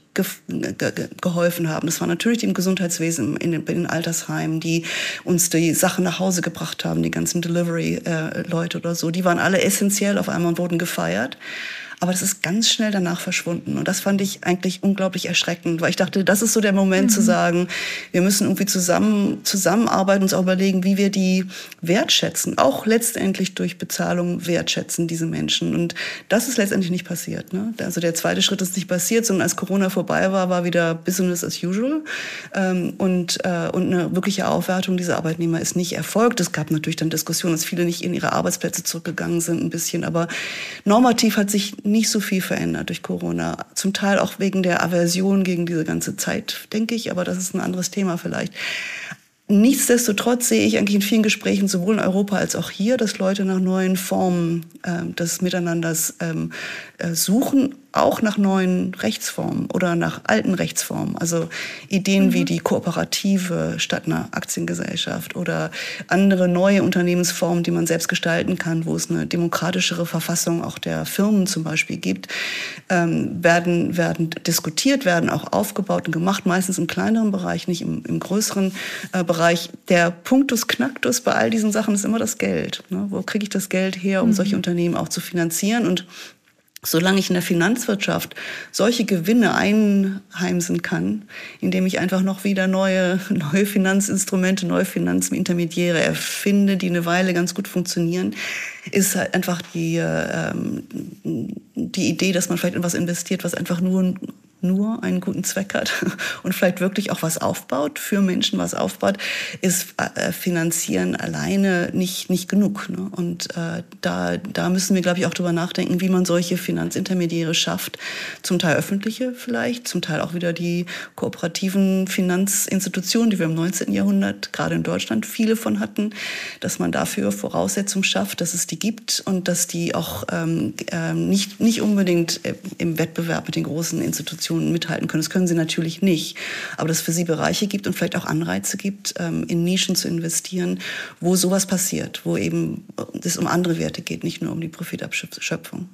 geholfen haben. Das waren natürlich die im Gesundheitswesen, in den Altersheimen, die uns die Sachen nach Hause gebracht haben, die ganzen Delivery-Leute oder so. Die waren alle essentiell auf einmal und wurden gefeiert. Aber das ist ganz schnell danach verschwunden. Und das fand ich eigentlich unglaublich erschreckend, weil ich dachte, das ist so der Moment zu sagen, wir müssen irgendwie zusammenarbeiten, uns auch überlegen, wie wir die wertschätzen, auch letztendlich durch Bezahlung wertschätzen, diese Menschen. Und das ist letztendlich nicht passiert. Ne? Also der zweite Schritt ist nicht passiert, sondern als Corona vorbei war wieder Business as usual. Und eine wirkliche Aufwertung dieser Arbeitnehmer ist nicht erfolgt. Es gab natürlich dann Diskussionen, dass viele nicht in ihre Arbeitsplätze zurückgegangen sind, ein bisschen. Aber normativ hat sich nicht so viel verändert durch Corona. Zum Teil auch wegen der Aversion gegen diese ganze Zeit, denke ich. Aber das ist ein anderes Thema vielleicht. Nichtsdestotrotz sehe ich eigentlich in vielen Gesprächen, sowohl in Europa als auch hier, dass Leute nach neuen Formen des Miteinanders suchen, auch nach neuen Rechtsformen oder nach alten Rechtsformen. Also Ideen wie die Kooperative statt einer Aktiengesellschaft oder andere neue Unternehmensformen, die man selbst gestalten kann, wo es eine demokratischere Verfassung auch der Firmen zum Beispiel gibt, werden diskutiert, werden auch aufgebaut und gemacht, meistens im kleineren Bereich, nicht im größeren Bereich. Der Punctus Knactus bei all diesen Sachen ist immer das Geld. Ne? Wo kriege ich das Geld her, um solche Unternehmen auch zu finanzieren? Und solange ich in der Finanzwirtschaft solche Gewinne einheimsen kann, indem ich einfach noch wieder neue Finanzinstrumente, neue Finanzintermediäre erfinde, die eine Weile ganz gut funktionieren, ist halt einfach die Idee, dass man vielleicht in was investiert, was einfach nur einen guten Zweck hat und vielleicht wirklich auch was aufbaut, für Menschen was aufbaut, ist Finanzieren alleine nicht genug. Ne? Und da müssen wir, glaube ich, auch drüber nachdenken, wie man solche Finanzintermediäre schafft. Zum Teil öffentliche vielleicht, zum Teil auch wieder die kooperativen Finanzinstitutionen, die wir im 19. Jahrhundert, gerade in Deutschland, viele von hatten, dass man dafür Voraussetzungen schafft, dass es die gibt und dass die auch nicht unbedingt im Wettbewerb mit den großen Institutionen mithalten können. Das können sie natürlich nicht. Aber dass es für sie Bereiche gibt und vielleicht auch Anreize gibt, in Nischen zu investieren, wo sowas passiert, wo eben es um andere Werte geht, nicht nur um die Profitabschöpfung.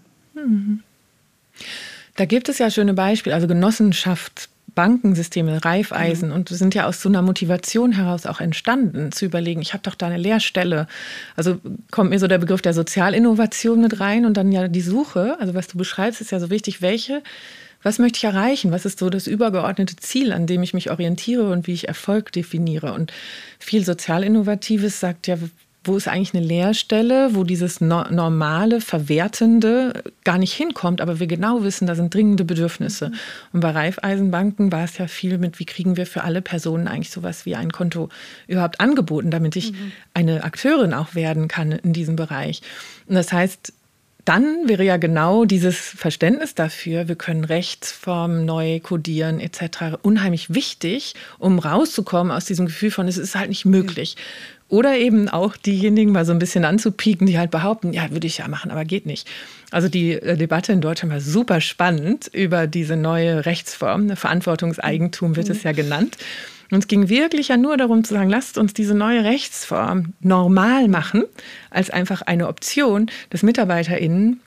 Da gibt es ja schöne Beispiele, also Genossenschaft, Bankensysteme, Raiffeisen und sind ja aus so einer Motivation heraus auch entstanden, zu überlegen, ich habe doch da eine Leerstelle. Also kommt mir so der Begriff der Sozialinnovation mit rein und dann ja die Suche, also was du beschreibst, ist ja so wichtig, was möchte ich erreichen? Was ist so das übergeordnete Ziel, an dem ich mich orientiere und wie ich Erfolg definiere? Und viel Sozialinnovatives sagt ja, wo ist eigentlich eine Leerstelle, wo dieses normale, Verwertende gar nicht hinkommt, aber wir genau wissen, da sind dringende Bedürfnisse. Und bei Raiffeisenbanken war es ja viel mit, wie kriegen wir für alle Personen eigentlich sowas wie ein Konto überhaupt angeboten, damit ich eine Akteurin auch werden kann in diesem Bereich. Und das heißt, dann wäre ja genau dieses Verständnis dafür, wir können Rechtsformen neu kodieren etc. unheimlich wichtig, um rauszukommen aus diesem Gefühl von, es ist halt nicht möglich. Oder eben auch diejenigen mal so ein bisschen anzupieken, die halt behaupten, ja, würde ich ja machen, aber geht nicht. Also die Debatte in Deutschland war super spannend über diese neue Rechtsform. Verantwortungseigentum wird es ja genannt. Und es ging wirklich ja nur darum zu sagen, lasst uns diese neue Rechtsform normal machen, als einfach eine Option, dass MitarbeiterInnen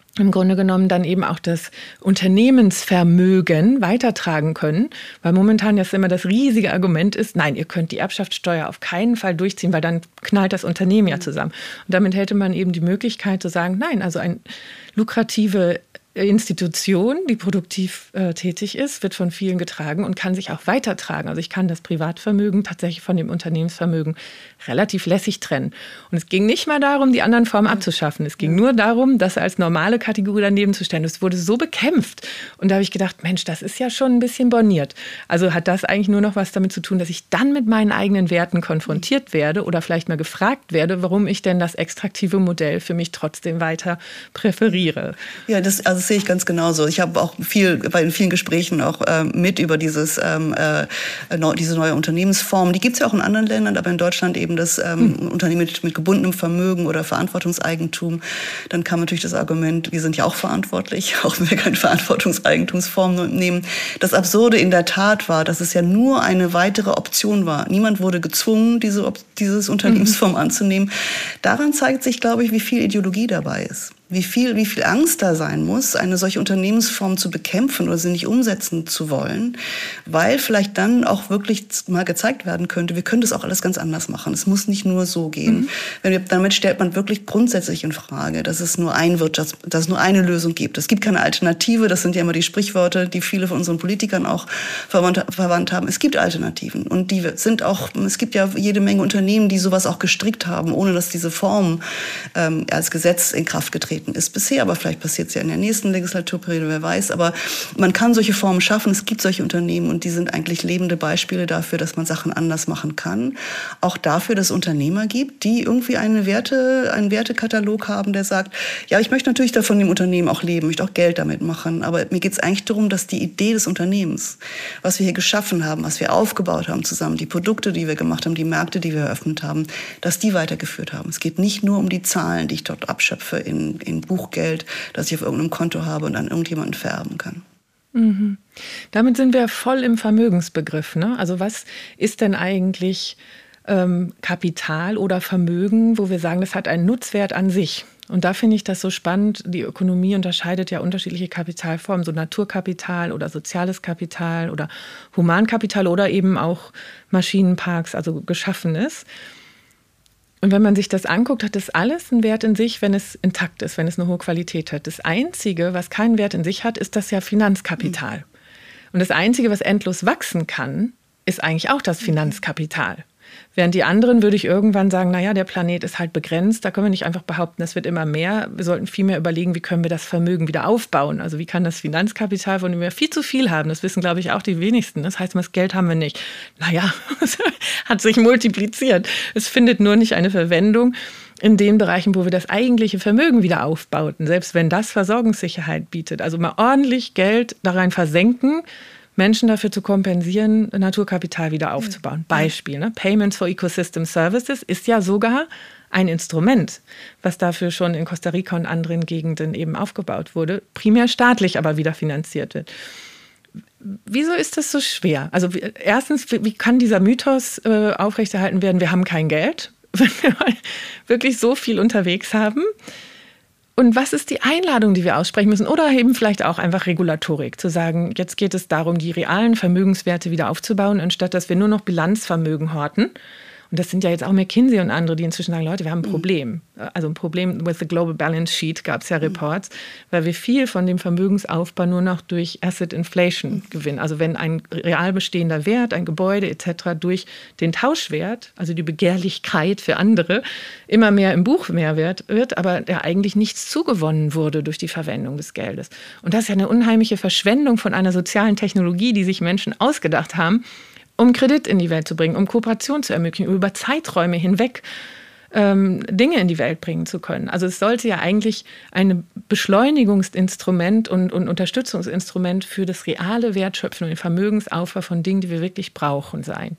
im Grunde genommen dann eben auch das Unternehmensvermögen weitertragen können, weil momentan jetzt immer das riesige Argument ist, nein, ihr könnt die Erbschaftssteuer auf keinen Fall durchziehen, weil dann knallt das Unternehmen ja zusammen. Und damit hätte man eben die Möglichkeit zu sagen, nein, also eine lukrative Institution, die produktiv tätig ist, wird von vielen getragen und kann sich auch weitertragen. Also ich kann das Privatvermögen tatsächlich von dem Unternehmensvermögen relativ lässig trennen. Und es ging nicht mal darum, die anderen Formen abzuschaffen. Es ging nur darum, das als normale Kategorie daneben zu stellen. Es wurde so bekämpft. Und da habe ich gedacht, Mensch, das ist ja schon ein bisschen borniert. Also hat das eigentlich nur noch was damit zu tun, dass ich dann mit meinen eigenen Werten konfrontiert werde oder vielleicht mal gefragt werde, warum ich denn das extraktive Modell für mich trotzdem weiter präferiere. Ja, das sehe ich ganz genauso. Ich habe auch bei vielen Gesprächen auch mit über diese neue Unternehmensform. Die gibt es ja auch in anderen Ländern, aber in Deutschland eben das Unternehmen mit gebundenem Vermögen oder Verantwortungseigentum. Dann kam natürlich das Argument, wir sind ja auch verantwortlich, auch wenn wir keine Verantwortungseigentumsform nehmen. Das Absurde in der Tat war, dass es ja nur eine weitere Option war. Niemand wurde gezwungen, dieses Unternehmensform anzunehmen. Daran zeigt sich, glaube ich, wie viel Ideologie dabei ist. Wie viel Angst da sein muss, eine solche Unternehmensform zu bekämpfen oder sie nicht umsetzen zu wollen, weil vielleicht dann auch wirklich mal gezeigt werden könnte, wir können das auch alles ganz anders machen. Es muss nicht nur so gehen. Damit stellt man wirklich grundsätzlich in Frage, dass es nur dass es nur eine Lösung gibt. Es gibt keine Alternative, das sind ja immer die Sprichworte, die viele von unseren Politikern auch verwandt haben. Es gibt Alternativen und es gibt ja jede Menge Unternehmen, die sowas auch gestrickt haben, ohne dass diese Form als Gesetz in Kraft getreten ist bisher, aber vielleicht passiert es ja in der nächsten Legislaturperiode, wer weiß. Aber man kann solche Formen schaffen, es gibt solche Unternehmen und die sind eigentlich lebende Beispiele dafür, dass man Sachen anders machen kann. Auch dafür, dass es Unternehmer gibt, die irgendwie einen Wertekatalog haben, der sagt, ja, ich möchte natürlich davon dem Unternehmen auch leben, möchte auch Geld damit machen, aber mir geht es eigentlich darum, dass die Idee des Unternehmens, was wir hier geschaffen haben, was wir aufgebaut haben zusammen, die Produkte, die wir gemacht haben, die Märkte, die wir eröffnet haben, dass die weitergeführt haben. Es geht nicht nur um die Zahlen, die ich dort abschöpfe in Buchgeld, das ich auf irgendeinem Konto habe und an irgendjemanden vererben kann. Mhm. Damit sind wir voll im Vermögensbegriff, ne? Also was ist denn eigentlich Kapital oder Vermögen, wo wir sagen, das hat einen Nutzwert an sich? Und da finde ich das so spannend. Die Ökonomie unterscheidet ja unterschiedliche Kapitalformen, so Naturkapital oder soziales Kapital oder Humankapital oder eben auch Maschinenparks, also Geschaffenes. Und wenn man sich das anguckt, hat das alles einen Wert in sich, wenn es intakt ist, wenn es eine hohe Qualität hat. Das Einzige, was keinen Wert in sich hat, ist das ja Finanzkapital. Und das Einzige, was endlos wachsen kann, ist eigentlich auch das Finanzkapital. Während die anderen würde ich irgendwann sagen, naja, der Planet ist halt begrenzt, da können wir nicht einfach behaupten, es wird immer mehr. Wir sollten viel mehr überlegen, wie können wir das Vermögen wieder aufbauen. Also wie kann das Finanzkapital, von dem wir viel zu viel haben, das wissen, glaube ich, auch die wenigsten. Das heißt, das Geld haben wir nicht. Naja, es hat sich multipliziert. Es findet nur nicht eine Verwendung in den Bereichen, wo wir das eigentliche Vermögen wieder aufbauten, selbst wenn das Versorgungssicherheit bietet. Also mal ordentlich Geld da rein versenken, Menschen dafür zu kompensieren, Naturkapital wieder aufzubauen. Beispiel, ne? Payments for Ecosystem Services ist ja sogar ein Instrument, was dafür schon in Costa Rica und anderen Gegenden eben aufgebaut wurde, primär staatlich aber wieder finanziert wird. Wieso ist das so schwer? Also erstens, wie kann dieser Mythos aufrechterhalten werden, wir haben kein Geld, wenn wir wirklich so viel unterwegs haben? Und was ist die Einladung, die wir aussprechen müssen? Oder eben vielleicht auch einfach Regulatorik, zu sagen, jetzt geht es darum, die realen Vermögenswerte wieder aufzubauen, anstatt dass wir nur noch Bilanzvermögen horten. Und das sind ja jetzt auch McKinsey und andere, die inzwischen sagen, Leute, wir haben ein Problem. Also ein Problem with the Global Balance Sheet gab es ja Reports, weil wir viel von dem Vermögensaufbau nur noch durch Asset Inflation gewinnen. Also wenn ein real bestehender Wert, ein Gebäude etc. durch den Tauschwert, also die Begehrlichkeit für andere, immer mehr im Buchmehrwert wird, aber der eigentlich nichts zugewonnen wurde durch die Verwendung des Geldes. Und das ist ja eine unheimliche Verschwendung von einer sozialen Technologie, die sich Menschen ausgedacht haben, um Kredit in die Welt zu bringen, um Kooperation zu ermöglichen, über Zeiträume hinweg Dinge in die Welt bringen zu können. Also es sollte ja eigentlich ein Beschleunigungsinstrument und Unterstützungsinstrument für das reale Wertschöpfen und den Vermögensaufbau von Dingen, die wir wirklich brauchen, sein.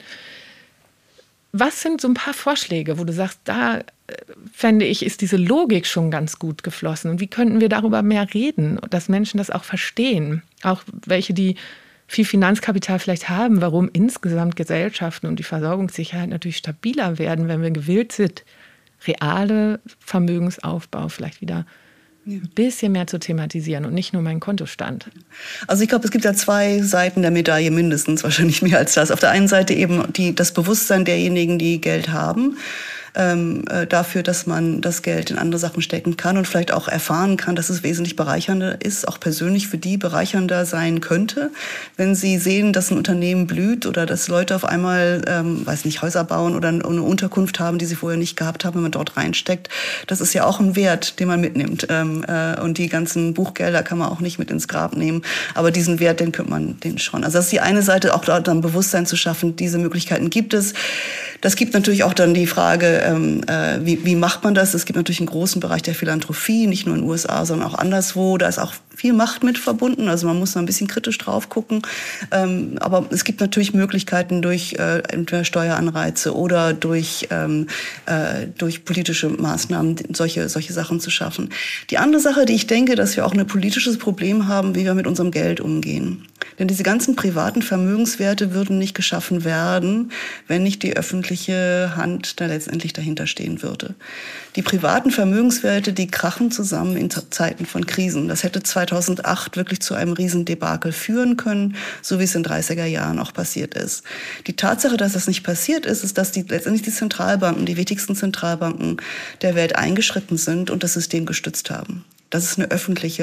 Was sind so ein paar Vorschläge, wo du sagst, da fände ich, ist diese Logik schon ganz gut geflossen? Und wie könnten wir darüber mehr reden, dass Menschen das auch verstehen? Auch welche, die viel Finanzkapital vielleicht haben, warum insgesamt Gesellschaften und die Versorgungssicherheit natürlich stabiler werden, wenn wir gewillt sind, reale Vermögensaufbau vielleicht wieder ein bisschen mehr zu thematisieren und nicht nur meinen Kontostand. Also ich glaube, es gibt ja zwei Seiten der Medaille mindestens, wahrscheinlich mehr als das. Auf der einen Seite eben das Bewusstsein derjenigen, die Geld haben, dafür, dass man das Geld in andere Sachen stecken kann und vielleicht auch erfahren kann, dass es wesentlich bereichernder ist, auch persönlich für die bereichernder sein könnte, wenn sie sehen, dass ein Unternehmen blüht oder dass Leute auf einmal, Häuser bauen oder eine Unterkunft haben, die sie vorher nicht gehabt haben, wenn man dort reinsteckt. Das ist ja auch ein Wert, den man mitnimmt. Und die ganzen Buchgelder kann man auch nicht mit ins Grab nehmen. Aber diesen Wert, den könnte man den schon. Also das ist die eine Seite, auch dort dann Bewusstsein zu schaffen, diese Möglichkeiten gibt es. Das gibt natürlich auch dann die Frage, wie macht man das? Es gibt natürlich einen großen Bereich der Philanthropie, nicht nur in den USA, sondern auch anderswo. Da ist auch viel Macht mit verbunden. Also man muss da ein bisschen kritisch drauf gucken. Aber es gibt natürlich Möglichkeiten durch entweder Steueranreize oder durch politische Maßnahmen, solche Sachen zu schaffen. Die andere Sache, die ich denke, dass wir auch ein politisches Problem haben, wie wir mit unserem Geld umgehen. Denn diese ganzen privaten Vermögenswerte würden nicht geschaffen werden, wenn nicht die öffentliche Hand da letztendlich dahinter stehen würde. Die privaten Vermögenswerte, die krachen zusammen in Zeiten von Krisen. Das hätte 2008 wirklich zu einem Riesendebakel führen können, so wie es in den 30er Jahren auch passiert ist. Die Tatsache, dass das nicht passiert ist, ist, dass letztendlich die Zentralbanken, die wichtigsten Zentralbanken der Welt eingeschritten sind und das System gestützt haben. Das ist ein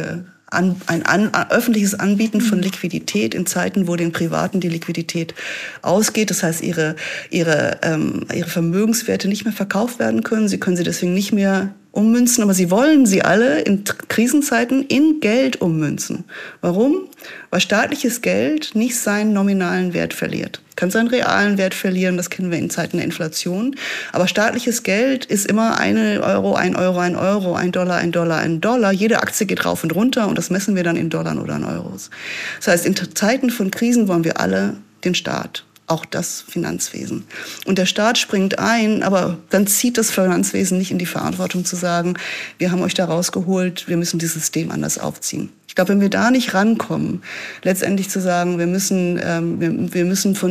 öffentliches Anbieten von Liquidität in Zeiten, wo den Privaten die Liquidität ausgeht. Das heißt, ihre Vermögenswerte nicht mehr verkauft werden können. Sie können sie deswegen nicht mehr ummünzen, aber sie wollen sie alle in Krisenzeiten in Geld ummünzen. Warum? Weil staatliches Geld nicht seinen nominalen Wert verliert. Kann seinen realen Wert verlieren, das kennen wir in Zeiten der Inflation. Aber staatliches Geld ist immer 1 Euro, 1 Euro, 1 Euro, 1 Dollar, 1 Dollar, 1 Dollar. Jede Aktie geht rauf und runter und das messen wir dann in Dollar oder in Euros. Das heißt, in Zeiten von Krisen wollen wir alle den Staat. Auch das Finanzwesen. Und der Staat springt ein, aber dann zieht das Finanzwesen nicht in die Verantwortung zu sagen, wir haben euch da rausgeholt, wir müssen dieses System anders aufziehen. Ich glaube, wenn wir da nicht rankommen, letztendlich zu sagen, wir müssen von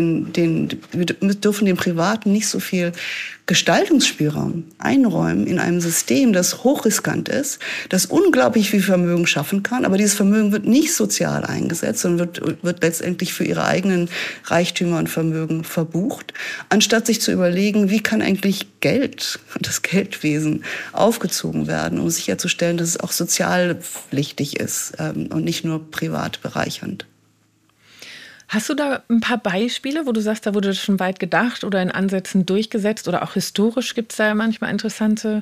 wir dürfen den Privaten nicht so viel Gestaltungsspielraum einräumen in einem System, das hochriskant ist, das unglaublich viel Vermögen schaffen kann, aber dieses Vermögen wird nicht sozial eingesetzt, sondern wird letztendlich für ihre eigenen Reichtümer und Vermögen verbucht, anstatt sich zu überlegen, wie kann eigentlich Geld, das Geldwesen aufgezogen werden, um sicherzustellen, dass es auch sozialpflichtig ist und nicht nur privat bereichernd. Hast du da ein paar Beispiele, wo du sagst, da wurde das schon weit gedacht oder in Ansätzen durchgesetzt oder auch historisch gibt es da ja manchmal interessante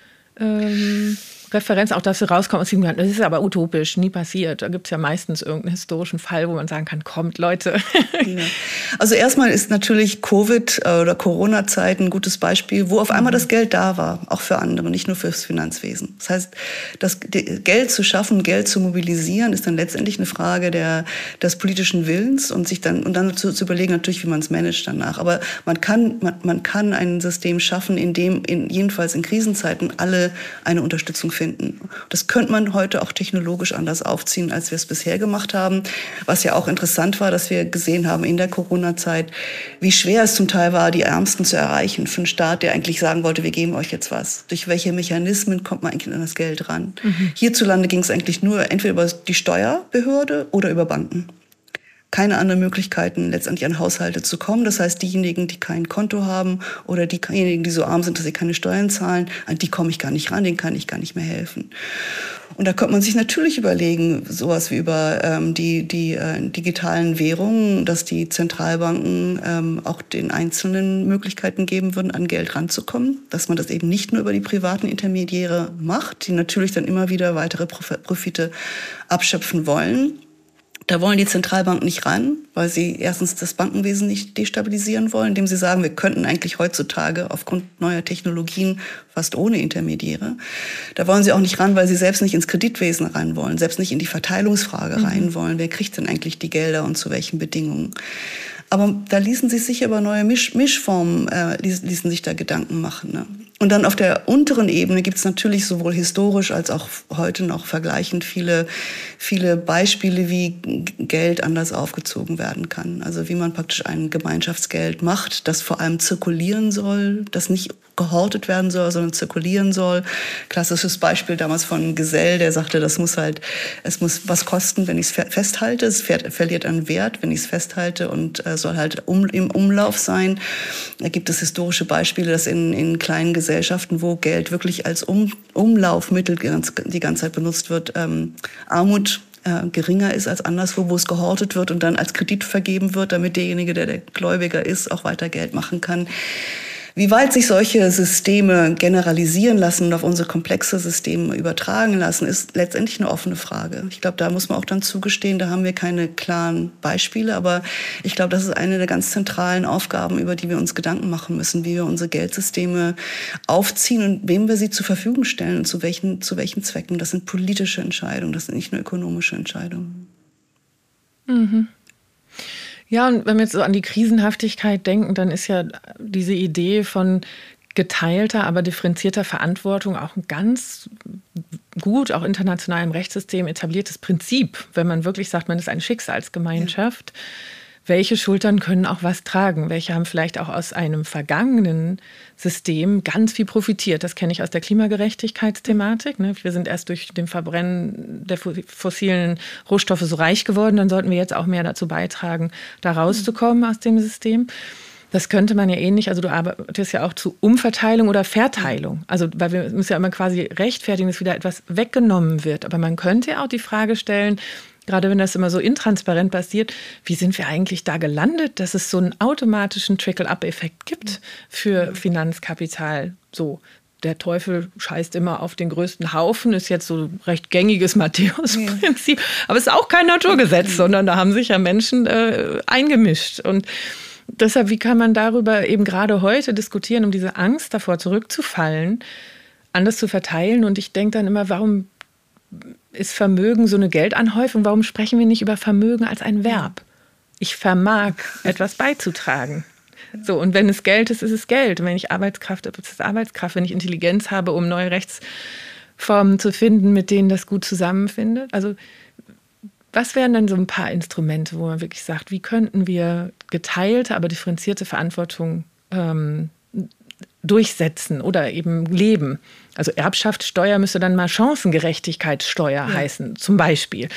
Referenzen, auch dass sie rauskommen aus dem Ganzen. Das ist aber utopisch, nie passiert. Da gibt es ja meistens irgendeinen historischen Fall, wo man sagen kann, kommt, Leute. Ja. Also erstmal ist natürlich Covid oder Corona-Zeit ein gutes Beispiel, wo auf einmal das Geld da war, auch für andere, nicht nur fürs Finanzwesen. Das heißt, das Geld zu schaffen, Geld zu mobilisieren, ist dann letztendlich eine Frage des politischen Willens und dann zu überlegen natürlich, wie man es managt danach. Aber man kann ein System schaffen, in dem jedenfalls in Krisenzeiten alle eine Unterstützung finden. Das könnte man heute auch technologisch anders aufziehen, als wir es bisher gemacht haben. Was ja auch interessant war, dass wir gesehen haben in der Corona-Zeit, wie schwer es zum Teil war, die Ärmsten zu erreichen für einen Staat, der eigentlich sagen wollte, wir geben euch jetzt was. Durch welche Mechanismen kommt man eigentlich an das Geld ran? Hierzulande ging es eigentlich nur entweder über die Steuerbehörde oder über Banken. Keine anderen Möglichkeiten, letztendlich an Haushalte zu kommen. Das heißt, diejenigen, die kein Konto haben oder diejenigen, die so arm sind, dass sie keine Steuern zahlen, an die komme ich gar nicht ran, denen kann ich gar nicht mehr helfen. Und da könnte man sich natürlich überlegen, sowas wie über die digitalen Währungen, dass die Zentralbanken auch den einzelnen Möglichkeiten geben würden, an Geld ranzukommen, dass man das eben nicht nur über die privaten Intermediäre macht, die natürlich dann immer wieder weitere Profite abschöpfen wollen. Da wollen die Zentralbanken nicht ran, weil sie erstens das Bankenwesen nicht destabilisieren wollen, indem sie sagen, wir könnten eigentlich heutzutage aufgrund neuer Technologien fast ohne Intermediäre. Da wollen sie auch nicht ran, weil sie selbst nicht ins Kreditwesen rein wollen, selbst nicht in die Verteilungsfrage rein wollen. Wer kriegt denn eigentlich die Gelder und zu welchen Bedingungen? Aber da ließen sich sicher über neue Mischformen ließen sich da Gedanken machen. Ne? Und dann auf der unteren Ebene gibt es natürlich sowohl historisch als auch heute noch vergleichend viele Beispiele, wie Geld anders aufgezogen werden kann. Also wie man praktisch ein Gemeinschaftsgeld macht, das vor allem zirkulieren soll, das nicht gehortet werden soll, sondern zirkulieren soll. Klassisches Beispiel damals von Gesell, der sagte, es muss was kosten, wenn ich es festhalte. Es verliert an Wert, wenn ich es festhalte, und soll halt im Umlauf sein. Da gibt es historische Beispiele, dass in kleinen Gesellschaften, wo Geld wirklich als Umlaufmittel die ganze Zeit benutzt wird, Armut geringer ist als anderswo, wo es gehortet wird und dann als Kredit vergeben wird, damit derjenige, der Gläubiger ist, auch weiter Geld machen kann. Wie weit sich solche Systeme generalisieren lassen und auf unsere komplexe Systeme übertragen lassen, ist letztendlich eine offene Frage. Ich glaube, da muss man auch dann zugestehen, da haben wir keine klaren Beispiele, aber ich glaube, das ist eine der ganz zentralen Aufgaben, über die wir uns Gedanken machen müssen, wie wir unsere Geldsysteme aufziehen und wem wir sie zur Verfügung stellen und zu welchen Zwecken. Das sind politische Entscheidungen, das sind nicht nur ökonomische Entscheidungen. Mhm. Ja, und wenn wir jetzt so an die Krisenhaftigkeit denken, dann ist ja diese Idee von geteilter, aber differenzierter Verantwortung auch ein ganz gut, auch international im Rechtssystem etabliertes Prinzip, wenn man wirklich sagt, man ist eine Schicksalsgemeinschaft. Ja. Welche Schultern können auch was tragen? Welche haben vielleicht auch aus einem vergangenen System ganz viel profitiert? Das kenne ich aus der Klimagerechtigkeitsthematik. Wir sind erst durch den Verbrennen der fossilen Rohstoffe so reich geworden. Dann sollten wir jetzt auch mehr dazu beitragen, da rauszukommen aus dem System. Das könnte man ja ähnlich, also du arbeitest ja auch zu Umverteilung oder Verteilung. Also, weil wir müssen ja immer quasi rechtfertigen, dass wieder etwas weggenommen wird. Aber man könnte ja auch die Frage stellen, gerade wenn das immer so intransparent passiert, wie sind wir eigentlich da gelandet, dass es so einen automatischen Trickle-up-Effekt gibt für Finanzkapital? So, der Teufel scheißt immer auf den größten Haufen, ist jetzt so ein recht gängiges Matthäus-Prinzip. Aber es ist auch kein Naturgesetz, sondern da haben sich ja Menschen eingemischt. Und deshalb, wie kann man darüber eben gerade heute diskutieren, um diese Angst davor zurückzufallen, anders zu verteilen? Und ich denke dann immer, warum ist Vermögen so eine Geldanhäufung? Warum sprechen wir nicht über Vermögen als ein Verb? Ich vermag, etwas beizutragen. So, und wenn es Geld ist, ist es Geld. Und wenn ich Arbeitskraft habe, ist es Arbeitskraft. Wenn ich Intelligenz habe, um neue Rechtsformen zu finden, mit denen das gut zusammenfindet. Also, was wären denn so ein paar Instrumente, wo man wirklich sagt, wie könnten wir geteilte, aber differenzierte Verantwortung durchsetzen oder eben leben? Also Erbschaftssteuer müsste dann mal Chancengerechtigkeitssteuer heißen, zum Beispiel.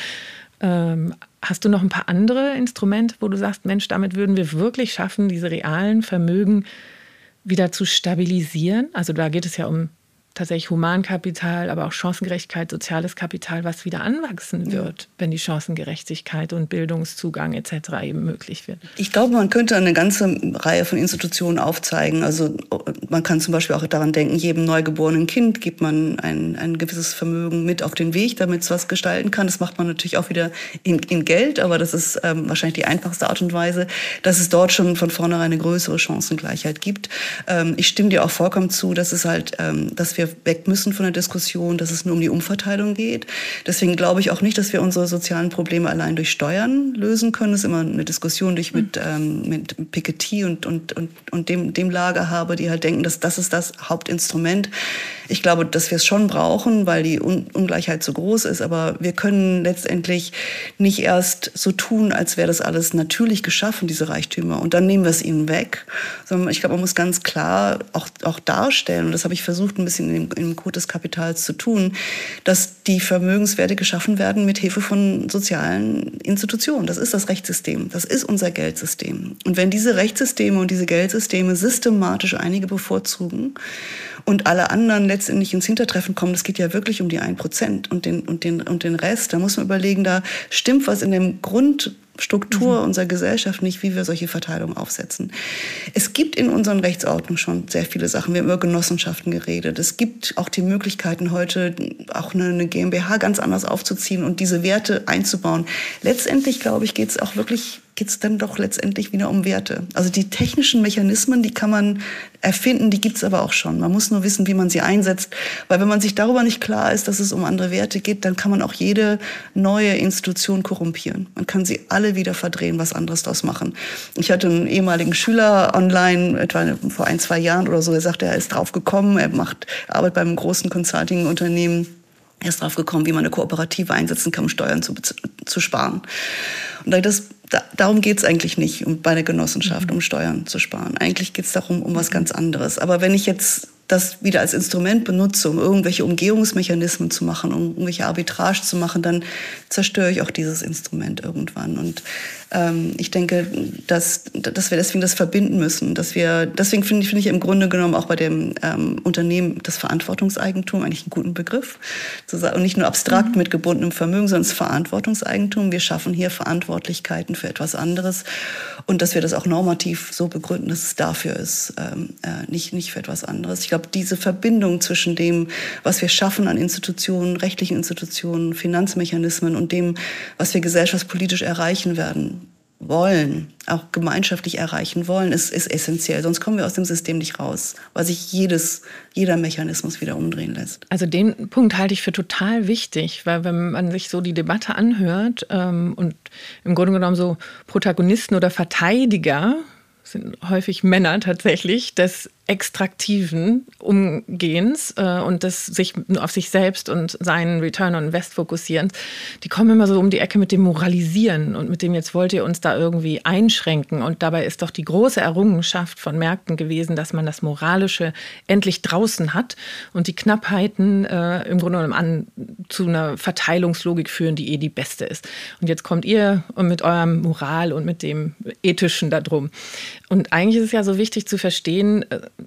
Hast du noch ein paar andere Instrumente, wo du sagst, Mensch, damit würden wir wirklich schaffen, diese realen Vermögen wieder zu stabilisieren? Also da geht es ja um tatsächlich Humankapital, aber auch Chancengerechtigkeit, soziales Kapital, was wieder anwachsen wird, wenn die Chancengerechtigkeit und Bildungszugang etc. eben möglich wird. Ich glaube, man könnte eine ganze Reihe von Institutionen aufzeigen. Also man kann zum Beispiel auch daran denken, jedem neugeborenen Kind gibt man ein gewisses Vermögen mit auf den Weg, damit es was gestalten kann. Das macht man natürlich auch wieder in Geld, aber das ist wahrscheinlich die einfachste Art und Weise, dass es dort schon von vornherein eine größere Chancengleichheit gibt. Ich stimme dir auch vollkommen zu, dass es halt, dass wir weg müssen von der Diskussion, dass es nur um die Umverteilung geht. Deswegen glaube ich auch nicht, dass wir unsere sozialen Probleme allein durch Steuern lösen können. Das ist immer eine Diskussion, die ich mit Piketty und dem Lager habe, die halt denken, dass das ist das Hauptinstrument. Ich glaube, dass wir es schon brauchen, weil die Ungleichheit so groß ist. Aber wir können letztendlich nicht erst so tun, als wäre das alles natürlich geschaffen, diese Reichtümer. Und dann nehmen wir es ihnen weg. Sondern ich glaube, man muss ganz klar auch darstellen, und das habe ich versucht, ein bisschen im Code des Kapitals zu tun, dass die Vermögenswerte geschaffen werden mit Hilfe von sozialen Institutionen. Das ist das Rechtssystem. Das ist unser Geldsystem. Und wenn diese Rechtssysteme und diese Geldsysteme systematisch einige bevorzugen und alle anderen letztendlich ins Hintertreffen kommen, das geht ja wirklich um die 1% und den Rest, da muss man überlegen, da stimmt was in dem Grundstruktur unserer Gesellschaft nicht, wie wir solche Verteilungen aufsetzen. Es gibt in unseren Rechtsordnungen schon sehr viele Sachen. Wir haben über Genossenschaften geredet. Es gibt auch die Möglichkeiten, heute auch eine GmbH ganz anders aufzuziehen und diese Werte einzubauen. Letztendlich, glaube ich, geht es dann doch letztendlich wieder um Werte. Also die technischen Mechanismen, die kann man erfinden, die gibt es aber auch schon. Man muss nur wissen, wie man sie einsetzt. Weil wenn man sich darüber nicht klar ist, dass es um andere Werte geht, dann kann man auch jede neue Institution korrumpieren. Man kann sie alle schnell wieder verdrehen, was anderes daraus machen. Ich hatte einen ehemaligen Schüler online, etwa vor 1-2 Jahren oder so, der sagte, er ist drauf gekommen, er arbeitet beim großen Consulting-Unternehmen. Er ist drauf gekommen, wie man eine Kooperative einsetzen kann, um Steuern zu sparen. Und darum geht es eigentlich nicht bei der Genossenschaft, um Steuern zu sparen. Eigentlich geht es darum, um was ganz anderes. Aber wenn ich jetzt das wieder als Instrument benutze, um irgendwelche Umgehungsmechanismen zu machen, um irgendwelche Arbitrage zu machen, dann zerstöre ich auch dieses Instrument irgendwann. Und ich denke, dass wir deswegen das verbinden müssen. Deswegen finde ich im Grunde genommen auch bei dem Unternehmen das Verantwortungseigentum eigentlich einen guten Begriff. Und nicht nur abstrakt mit gebundenem Vermögen, sondern das Verantwortungseigentum. Wir schaffen hier Verantwortlichkeiten für etwas anderes. Und dass wir das auch normativ so begründen, dass es dafür ist, nicht für etwas anderes. Ich glaube, diese Verbindung zwischen dem, was wir schaffen an Institutionen, rechtlichen Institutionen, Finanzmechanismen und dem, was wir gesellschaftspolitisch erreichen wollen, auch gemeinschaftlich erreichen wollen, ist essentiell. Sonst kommen wir aus dem System nicht raus, weil sich jeder Mechanismus wieder umdrehen lässt. Also den Punkt halte ich für total wichtig, weil wenn man sich so die Debatte anhört und im Grunde genommen so Protagonisten oder Verteidiger, sind häufig Männer tatsächlich, des extraktiven Umgehens und des sich nur auf sich selbst und seinen Return on Invest fokussierens, die kommen immer so um die Ecke mit dem Moralisieren und mit dem, jetzt wollt ihr uns da irgendwie einschränken. Und dabei ist doch die große Errungenschaft von Märkten gewesen, dass man das Moralische endlich draußen hat und die Knappheiten im Grunde genommen zu einer Verteilungslogik führen, die die beste ist. Und jetzt kommt ihr mit eurem Moral und mit dem Ethischen da drum. Und eigentlich ist es ja so wichtig zu verstehen,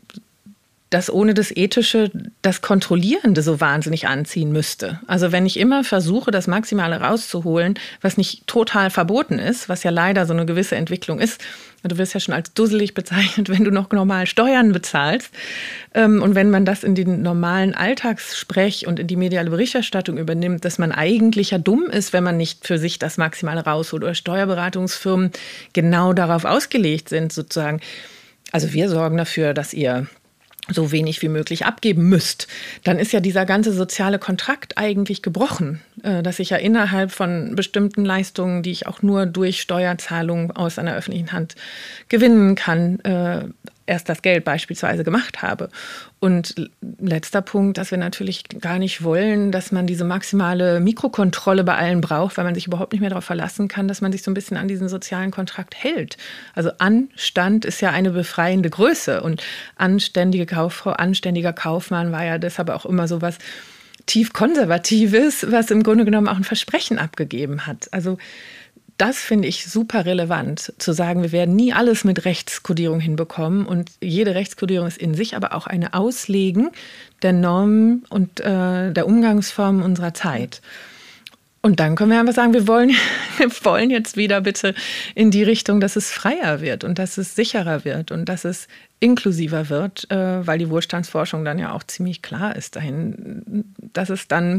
dass ohne das Ethische das Kontrollierende so wahnsinnig anziehen müsste. Also wenn ich immer versuche, das Maximale rauszuholen, was nicht total verboten ist, was ja leider so eine gewisse Entwicklung ist, du wirst ja schon als dusselig bezeichnet, wenn du noch normal Steuern bezahlst. Und wenn man das in den normalen Alltagssprech und in die mediale Berichterstattung übernimmt, dass man eigentlich ja dumm ist, wenn man nicht für sich das Maximale rausholt oder Steuerberatungsfirmen genau darauf ausgelegt sind, sozusagen. Also wir sorgen dafür, dass ihr so wenig wie möglich abgeben müsst, dann ist ja dieser ganze soziale Kontrakt eigentlich gebrochen, dass ich ja innerhalb von bestimmten Leistungen, die ich auch nur durch Steuerzahlungen aus einer öffentlichen Hand gewinnen kann, erst das Geld beispielsweise gemacht habe. Und letzter Punkt, dass wir natürlich gar nicht wollen, dass man diese maximale Mikrokontrolle bei allen braucht, weil man sich überhaupt nicht mehr darauf verlassen kann, dass man sich so ein bisschen an diesen sozialen Kontrakt hält. Also Anstand ist ja eine befreiende Größe und anständige Kauffrau, anständiger Kaufmann war ja deshalb auch immer so was tief Konservatives, was im Grunde genommen auch ein Versprechen abgegeben hat. Also das finde ich super relevant, zu sagen, wir werden nie alles mit Rechtskodierung hinbekommen und jede Rechtskodierung ist in sich aber auch eine Auslegen der Normen und der Umgangsformen unserer Zeit. Und dann können wir einfach sagen, wir wollen jetzt wieder bitte in die Richtung, dass es freier wird und dass es sicherer wird und dass es inklusiver wird, weil die Wohlstandsforschung dann ja auch ziemlich klar ist dahin, dass es dann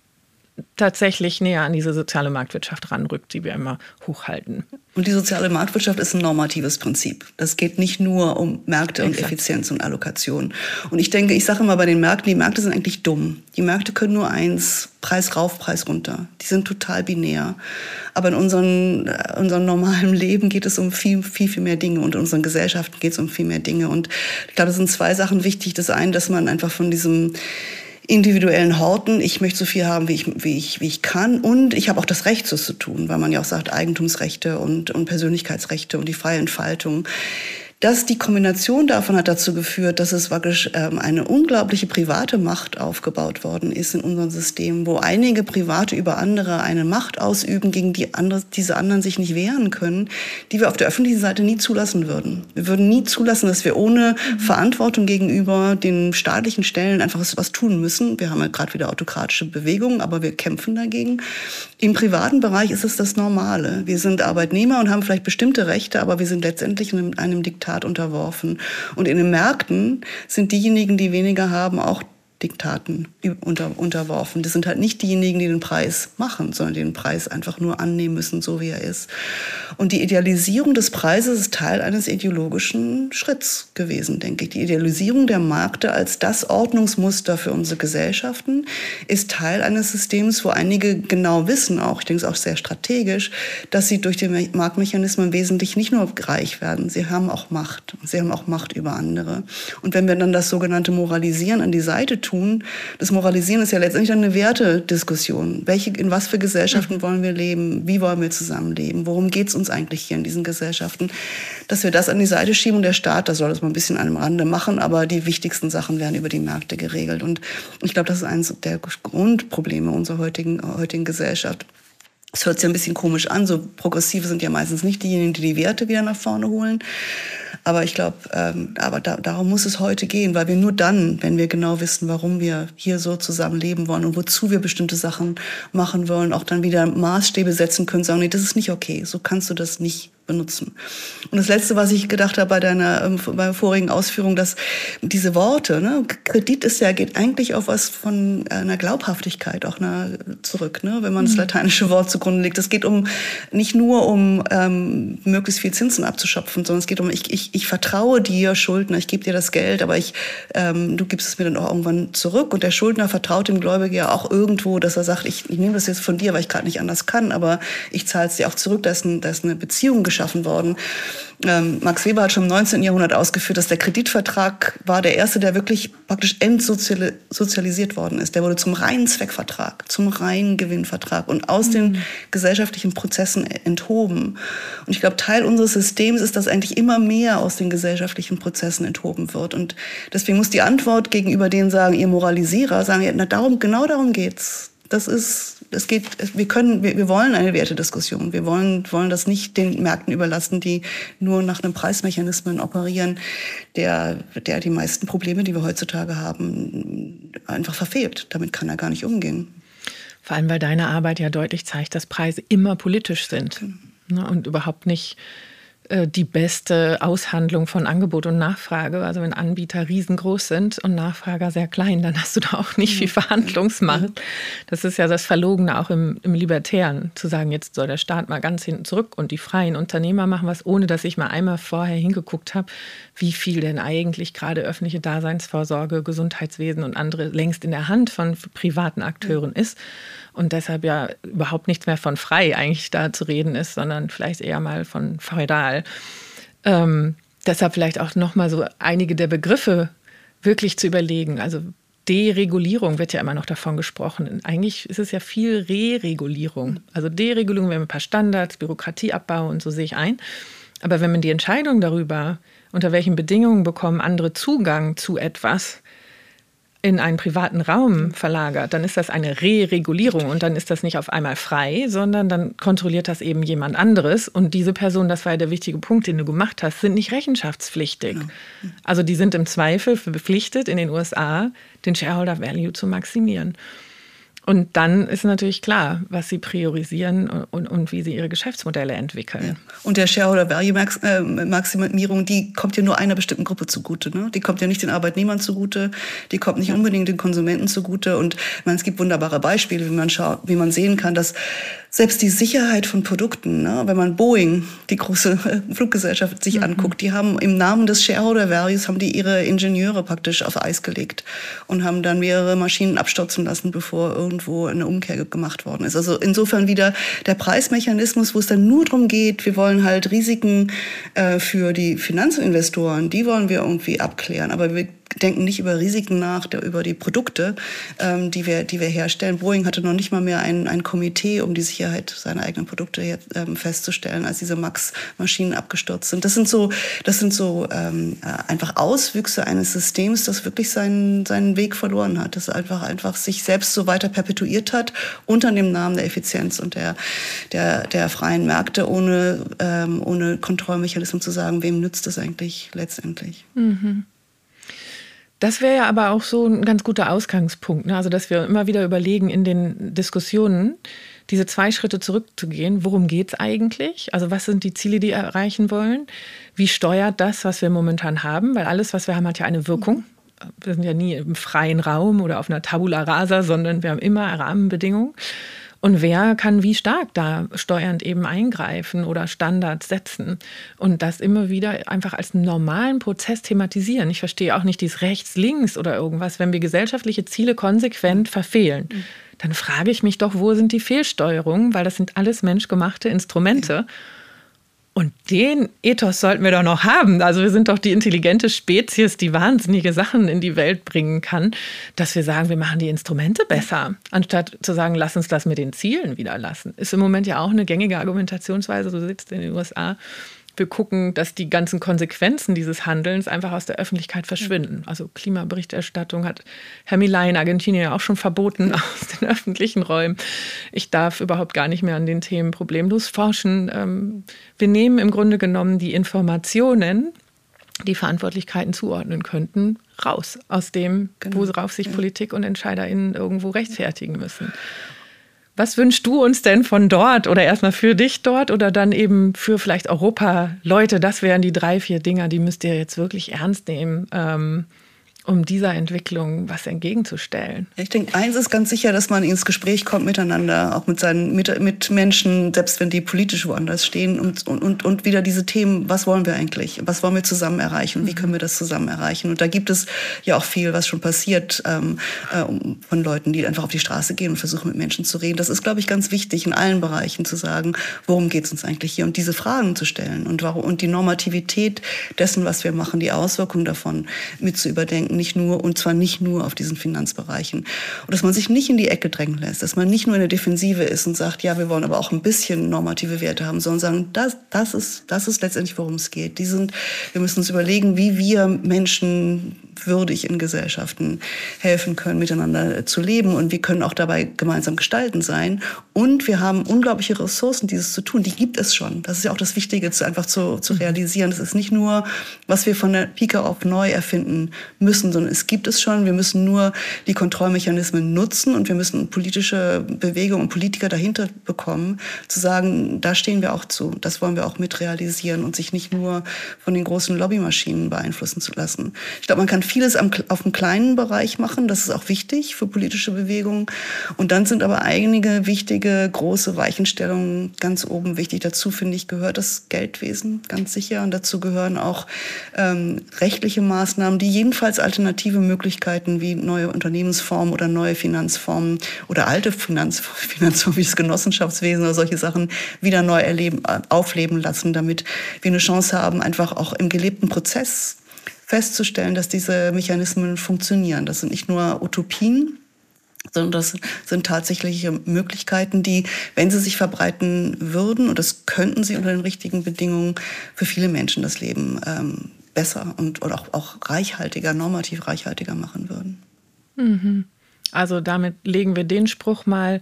tatsächlich näher an diese soziale Marktwirtschaft ranrückt, die wir immer hochhalten. Und die soziale Marktwirtschaft ist ein normatives Prinzip. Das geht nicht nur um Märkte und Effizienz und Allokation. Und ich sage immer bei den Märkten, die Märkte sind eigentlich dumm. Die Märkte können nur eins, Preis rauf, Preis runter. Die sind total binär. Aber in unserem normalen Leben geht es um viel, viel, viel mehr Dinge. Und in unseren Gesellschaften geht es um viel mehr Dinge. Und ich glaube, es sind 2 Sachen wichtig. Das eine, dass man einfach von diesem individuellen Horten, ich möchte so viel haben, wie ich kann, und ich habe auch das Recht, so zu tun, weil man ja auch sagt, Eigentumsrechte und Persönlichkeitsrechte und die freie Entfaltung. Die Kombination davon hat dazu geführt, dass es wirklich eine unglaubliche private Macht aufgebaut worden ist in unserem System, wo einige Private über andere eine Macht ausüben, gegen die diese anderen sich nicht wehren können, die wir auf der öffentlichen Seite nie zulassen würden. Wir würden nie zulassen, dass wir ohne Verantwortung gegenüber den staatlichen Stellen einfach was tun müssen. Wir haben ja gerade wieder autokratische Bewegungen, aber wir kämpfen dagegen. Im privaten Bereich ist es das Normale. Wir sind Arbeitnehmer und haben vielleicht bestimmte Rechte, aber wir sind letztendlich in einem Diktat unterworfen. Und in den Märkten sind diejenigen, die weniger haben, auch Diktaten unterworfen. Das sind halt nicht diejenigen, die den Preis machen, sondern die den Preis einfach nur annehmen müssen, so wie er ist. Und die Idealisierung des Preises ist Teil eines ideologischen Schritts gewesen, denke ich. Die Idealisierung der Märkte als das Ordnungsmuster für unsere Gesellschaften ist Teil eines Systems, wo einige genau wissen, auch, ich denke es auch sehr strategisch, dass sie durch die Marktmechanismen wesentlich nicht nur reich werden, sie haben auch Macht. Sie haben auch Macht über andere. Und wenn wir dann das sogenannte Moralisieren an die Seite tun, das Moralisieren ist ja letztendlich eine Wertediskussion. In was für Gesellschaften wollen wir leben? Wie wollen wir zusammenleben? Worum geht es uns eigentlich hier in diesen Gesellschaften? Dass wir das an die Seite schieben und der Staat, das soll das mal ein bisschen an dem Rande machen, aber die wichtigsten Sachen werden über die Märkte geregelt. Und ich glaube, das ist eines der Grundprobleme unserer heutigen Gesellschaft. Es hört sich ein bisschen komisch an, so Progressive sind ja meistens nicht diejenigen, die die Werte wieder nach vorne holen. Aber ich glaube, darum muss es heute gehen, weil wir nur dann, wenn wir genau wissen, warum wir hier so zusammen leben wollen und wozu wir bestimmte Sachen machen wollen, auch dann wieder Maßstäbe setzen können, sagen, nee, das ist nicht okay, so kannst du das nicht benutzen. Und das Letzte, was ich gedacht habe bei der vorigen Ausführung, dass diese Worte, ne, Kredit geht eigentlich auf was von einer Glaubhaftigkeit auch zurück, ne, wenn man das lateinische Wort zugrunde legt. Es geht nicht nur um möglichst viel Zinsen abzuschöpfen, sondern es geht um, ich vertraue dir, Schuldner, ich gebe dir das Geld, aber du gibst es mir dann auch irgendwann zurück. Und der Schuldner vertraut dem Gläubiger ja auch irgendwo, dass er sagt, ich nehme das jetzt von dir, weil ich gerade nicht anders kann, aber ich zahle es dir auch zurück, da ist eine Beziehung geschaffen worden. Max Weber hat schon im 19. Jahrhundert ausgeführt, dass der Kreditvertrag war der erste, der wirklich praktisch entsozialisiert worden ist. Der wurde zum reinen Zweckvertrag, zum reinen Gewinnvertrag und aus den gesellschaftlichen Prozessen enthoben. Und ich glaube, Teil unseres Systems ist, dass eigentlich immer mehr aus den gesellschaftlichen Prozessen enthoben wird. Und deswegen muss die Antwort gegenüber denen sagen, ihr Moralisierer, sagen, ja, genau darum geht's. Wir wollen eine Wertediskussion. Wir wollen das nicht den Märkten überlassen, die nur nach einem Preismechanismen operieren, der die meisten Probleme, die wir heutzutage haben, einfach verfehlt. Damit kann er gar nicht umgehen. Vor allem, weil deine Arbeit ja deutlich zeigt, dass Preise immer politisch sind, ne, und überhaupt nicht die beste Aushandlung von Angebot und Nachfrage. Also wenn Anbieter riesengroß sind und Nachfrager sehr klein, dann hast du da auch nicht viel Verhandlungsmacht. Das ist ja das Verlogene auch im Libertären, zu sagen, jetzt soll der Staat mal ganz hinten zurück und die freien Unternehmer machen was, ohne dass ich mal einmal vorher hingeguckt habe, wie viel denn eigentlich gerade öffentliche Daseinsvorsorge, Gesundheitswesen und andere längst in der Hand von privaten Akteuren ist. Und deshalb ja überhaupt nichts mehr von frei eigentlich da zu reden ist, sondern vielleicht eher mal von feudal. Deshalb vielleicht auch nochmal so einige der Begriffe wirklich zu überlegen. Also Deregulierung wird ja immer noch davon gesprochen. Eigentlich ist es ja viel Re-Regulierung. Also Deregulierung, wir haben ein paar Standards, Bürokratieabbau und so sehe ich ein. Aber wenn man die Entscheidung darüber, unter welchen Bedingungen bekommen andere Zugang zu etwas, in einen privaten Raum verlagert, dann ist das eine Re-Regulierung und dann ist das nicht auf einmal frei, sondern dann kontrolliert das eben jemand anderes und diese Person, das war ja der wichtige Punkt, den du gemacht hast, sind nicht rechenschaftspflichtig. Ja. Also die sind im Zweifel verpflichtet, in den USA den Shareholder Value zu maximieren. Und dann ist natürlich klar, was sie priorisieren und wie sie ihre Geschäftsmodelle entwickeln. Ja. Und der Shareholder-Value-Maximierung, die kommt ja nur einer bestimmten Gruppe zugute. Ne? Die kommt ja nicht den Arbeitnehmern zugute, die kommt nicht unbedingt den Konsumenten zugute. Und es gibt wunderbare Beispiele, wie man sehen kann, dass selbst die Sicherheit von Produkten, ne, wenn man Boeing, die große Fluggesellschaft, sich anguckt, die haben im Namen des Shareholder Values haben die ihre Ingenieure praktisch auf Eis gelegt und haben dann mehrere Maschinen abstürzen lassen, bevor irgendwo eine Umkehr gemacht worden ist. Also insofern wieder der Preismechanismus, wo es dann nur darum geht, wir wollen halt Risiken für die Finanzinvestoren, die wollen wir irgendwie abklären, aber wir denken nicht über Risiken nach, über die Produkte, die wir herstellen. Boeing hatte noch nicht mal mehr ein Komitee, um die Sicherheit seiner eigenen Produkte festzustellen, als diese MAX-Maschinen abgestürzt sind. Das sind so einfach Auswüchse eines Systems, das wirklich seinen Weg verloren hat, das einfach sich selbst so weiter perpetuiert hat unter dem Namen der Effizienz und der freien Märkte, ohne Kontrollmechanismus zu sagen, wem nützt das eigentlich letztendlich. Mhm. Das wäre ja aber auch so ein ganz guter Ausgangspunkt, ne? Also dass wir immer wieder überlegen, in den Diskussionen diese 2 Schritte zurückzugehen. Worum geht es eigentlich? Also was sind die Ziele, die wir erreichen wollen? Wie steuert das, was wir momentan haben? Weil alles, was wir haben, hat ja eine Wirkung. Wir sind ja nie im freien Raum oder auf einer Tabula rasa, sondern wir haben immer Rahmenbedingungen. Und wer kann wie stark da steuernd eben eingreifen oder Standards setzen und das immer wieder einfach als einen normalen Prozess thematisieren. Ich verstehe auch nicht dieses Rechts, Links oder irgendwas. Wenn wir gesellschaftliche Ziele konsequent verfehlen, dann frage ich mich doch, wo sind die Fehlsteuerungen? Weil das sind alles menschgemachte Instrumente. Und den Ethos sollten wir doch noch haben. Also wir sind doch die intelligente Spezies, die wahnsinnige Sachen in die Welt bringen kann, dass wir sagen, wir machen die Instrumente besser, anstatt zu sagen, lass uns das mit den Zielen wieder lassen. Ist im Moment ja auch eine gängige Argumentationsweise. Du sitzt in den USA. Wir gucken, dass die ganzen Konsequenzen dieses Handelns einfach aus der Öffentlichkeit verschwinden. Also Klimaberichterstattung hat Herr Milei in Argentinien ja auch schon verboten aus den öffentlichen Räumen. Ich darf überhaupt gar nicht mehr an den Themen problemlos forschen. Wir nehmen im Grunde genommen die Informationen, die Verantwortlichkeiten zuordnen könnten, raus aus dem, worauf sich Politik und EntscheiderInnen irgendwo rechtfertigen müssen. Was wünschst du uns denn von dort oder erstmal für dich dort oder dann eben für vielleicht Europa? Leute, das wären die 3, 4 Dinger, die müsst ihr jetzt wirklich ernst nehmen, um dieser Entwicklung was entgegenzustellen. Ich denke, eins ist ganz sicher, dass man ins Gespräch kommt miteinander, auch mit seinen Mitmenschen, selbst wenn die politisch woanders stehen und wieder diese Themen, was wollen wir eigentlich? Was wollen wir zusammen erreichen? Und wie können wir das zusammen erreichen? Und da gibt es ja auch viel, was schon passiert von Leuten, die einfach auf die Straße gehen und versuchen, mit Menschen zu reden. Das ist, glaube ich, ganz wichtig, in allen Bereichen zu sagen, worum geht es uns eigentlich hier? Und diese Fragen zu stellen und die Normativität dessen, was wir machen, die Auswirkungen davon mit zu überdenken. Nicht nur auf diesen Finanzbereichen. Und dass man sich nicht in die Ecke drängen lässt, dass man nicht nur in der Defensive ist und sagt, ja, wir wollen aber auch ein bisschen normative Werte haben, sondern sagen, das ist letztendlich, worum es geht. Wir müssen uns überlegen, wie wir Menschen würdig in Gesellschaften helfen können, miteinander zu leben, und wir können auch dabei gemeinsam gestalten sein. Und wir haben unglaubliche Ressourcen, dieses zu tun. Die gibt es schon. Das ist ja auch das Wichtige, einfach zu realisieren. Das ist nicht nur, was wir von der Pike auf neu erfinden müssen, sondern es gibt es schon. Wir müssen nur die Kontrollmechanismen nutzen und wir müssen politische Bewegungen und Politiker dahinter bekommen, zu sagen, da stehen wir auch zu. Das wollen wir auch mit realisieren und sich nicht nur von den großen Lobbymaschinen beeinflussen zu lassen. Ich glaube, man kann vieles auf einem kleinen Bereich machen. Das ist auch wichtig für politische Bewegungen. Und dann sind aber einige wichtige, große Weichenstellungen ganz oben wichtig. Dazu, finde ich, gehört das Geldwesen ganz sicher. Und dazu gehören auch rechtliche Maßnahmen, die jedenfalls alternative Möglichkeiten wie neue Unternehmensformen oder neue Finanzformen oder alte Finanzformen wie das Genossenschaftswesen oder solche Sachen wieder neu aufleben lassen, damit wir eine Chance haben, einfach auch im gelebten Prozess festzustellen, dass diese Mechanismen funktionieren. Das sind nicht nur Utopien, sondern das sind tatsächliche Möglichkeiten, die, wenn sie sich verbreiten würden, und das könnten sie unter den richtigen Bedingungen, für viele Menschen das Leben besser und oder auch reichhaltiger, normativ reichhaltiger machen würden. Also damit legen wir den Spruch mal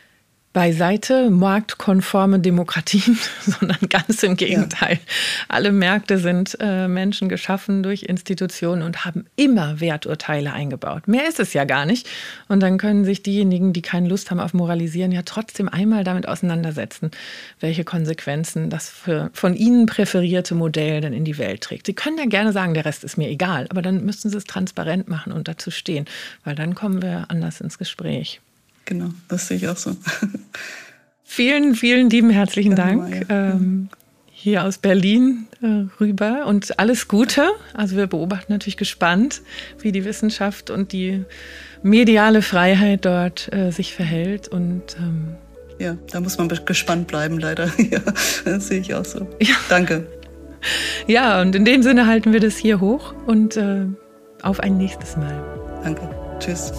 beiseite, marktkonforme Demokratien, sondern ganz im Gegenteil. Ja. Alle Märkte sind Menschen geschaffen durch Institutionen und haben immer Werturteile eingebaut. Mehr ist es ja gar nicht. Und dann können sich diejenigen, die keine Lust haben auf Moralisieren, ja trotzdem einmal damit auseinandersetzen, welche Konsequenzen das von ihnen präferierte Modell denn in die Welt trägt. Sie können ja gerne sagen, der Rest ist mir egal, aber dann müssen sie es transparent machen und dazu stehen, weil dann kommen wir anders ins Gespräch. Genau, das sehe ich auch so. Vielen, vielen lieben herzlichen Dank hier aus Berlin rüber und alles Gute. Also wir beobachten natürlich gespannt, wie die Wissenschaft und die mediale Freiheit dort sich verhält. Und ja, da muss man gespannt bleiben, leider. Ja, das sehe ich auch so. Ja. Danke. Ja, und in dem Sinne halten wir das hier hoch und auf ein nächstes Mal. Danke. Tschüss.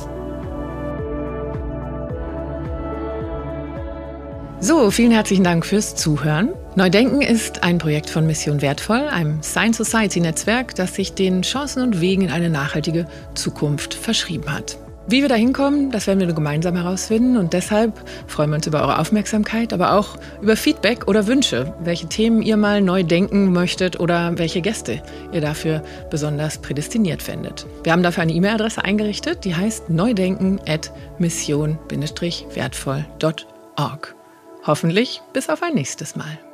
So, vielen herzlichen Dank fürs Zuhören. Neudenken ist ein Projekt von Mission Wertvoll, einem Science-Society-Netzwerk, das sich den Chancen und Wegen in eine nachhaltige Zukunft verschrieben hat. Wie wir da hinkommen, das werden wir gemeinsam herausfinden, und deshalb freuen wir uns über eure Aufmerksamkeit, aber auch über Feedback oder Wünsche, welche Themen ihr mal neu denken möchtet oder welche Gäste ihr dafür besonders prädestiniert findet. Wir haben dafür eine E-Mail-Adresse eingerichtet, die heißt neudenken@mission-wertvoll.org. Hoffentlich bis auf ein nächstes Mal.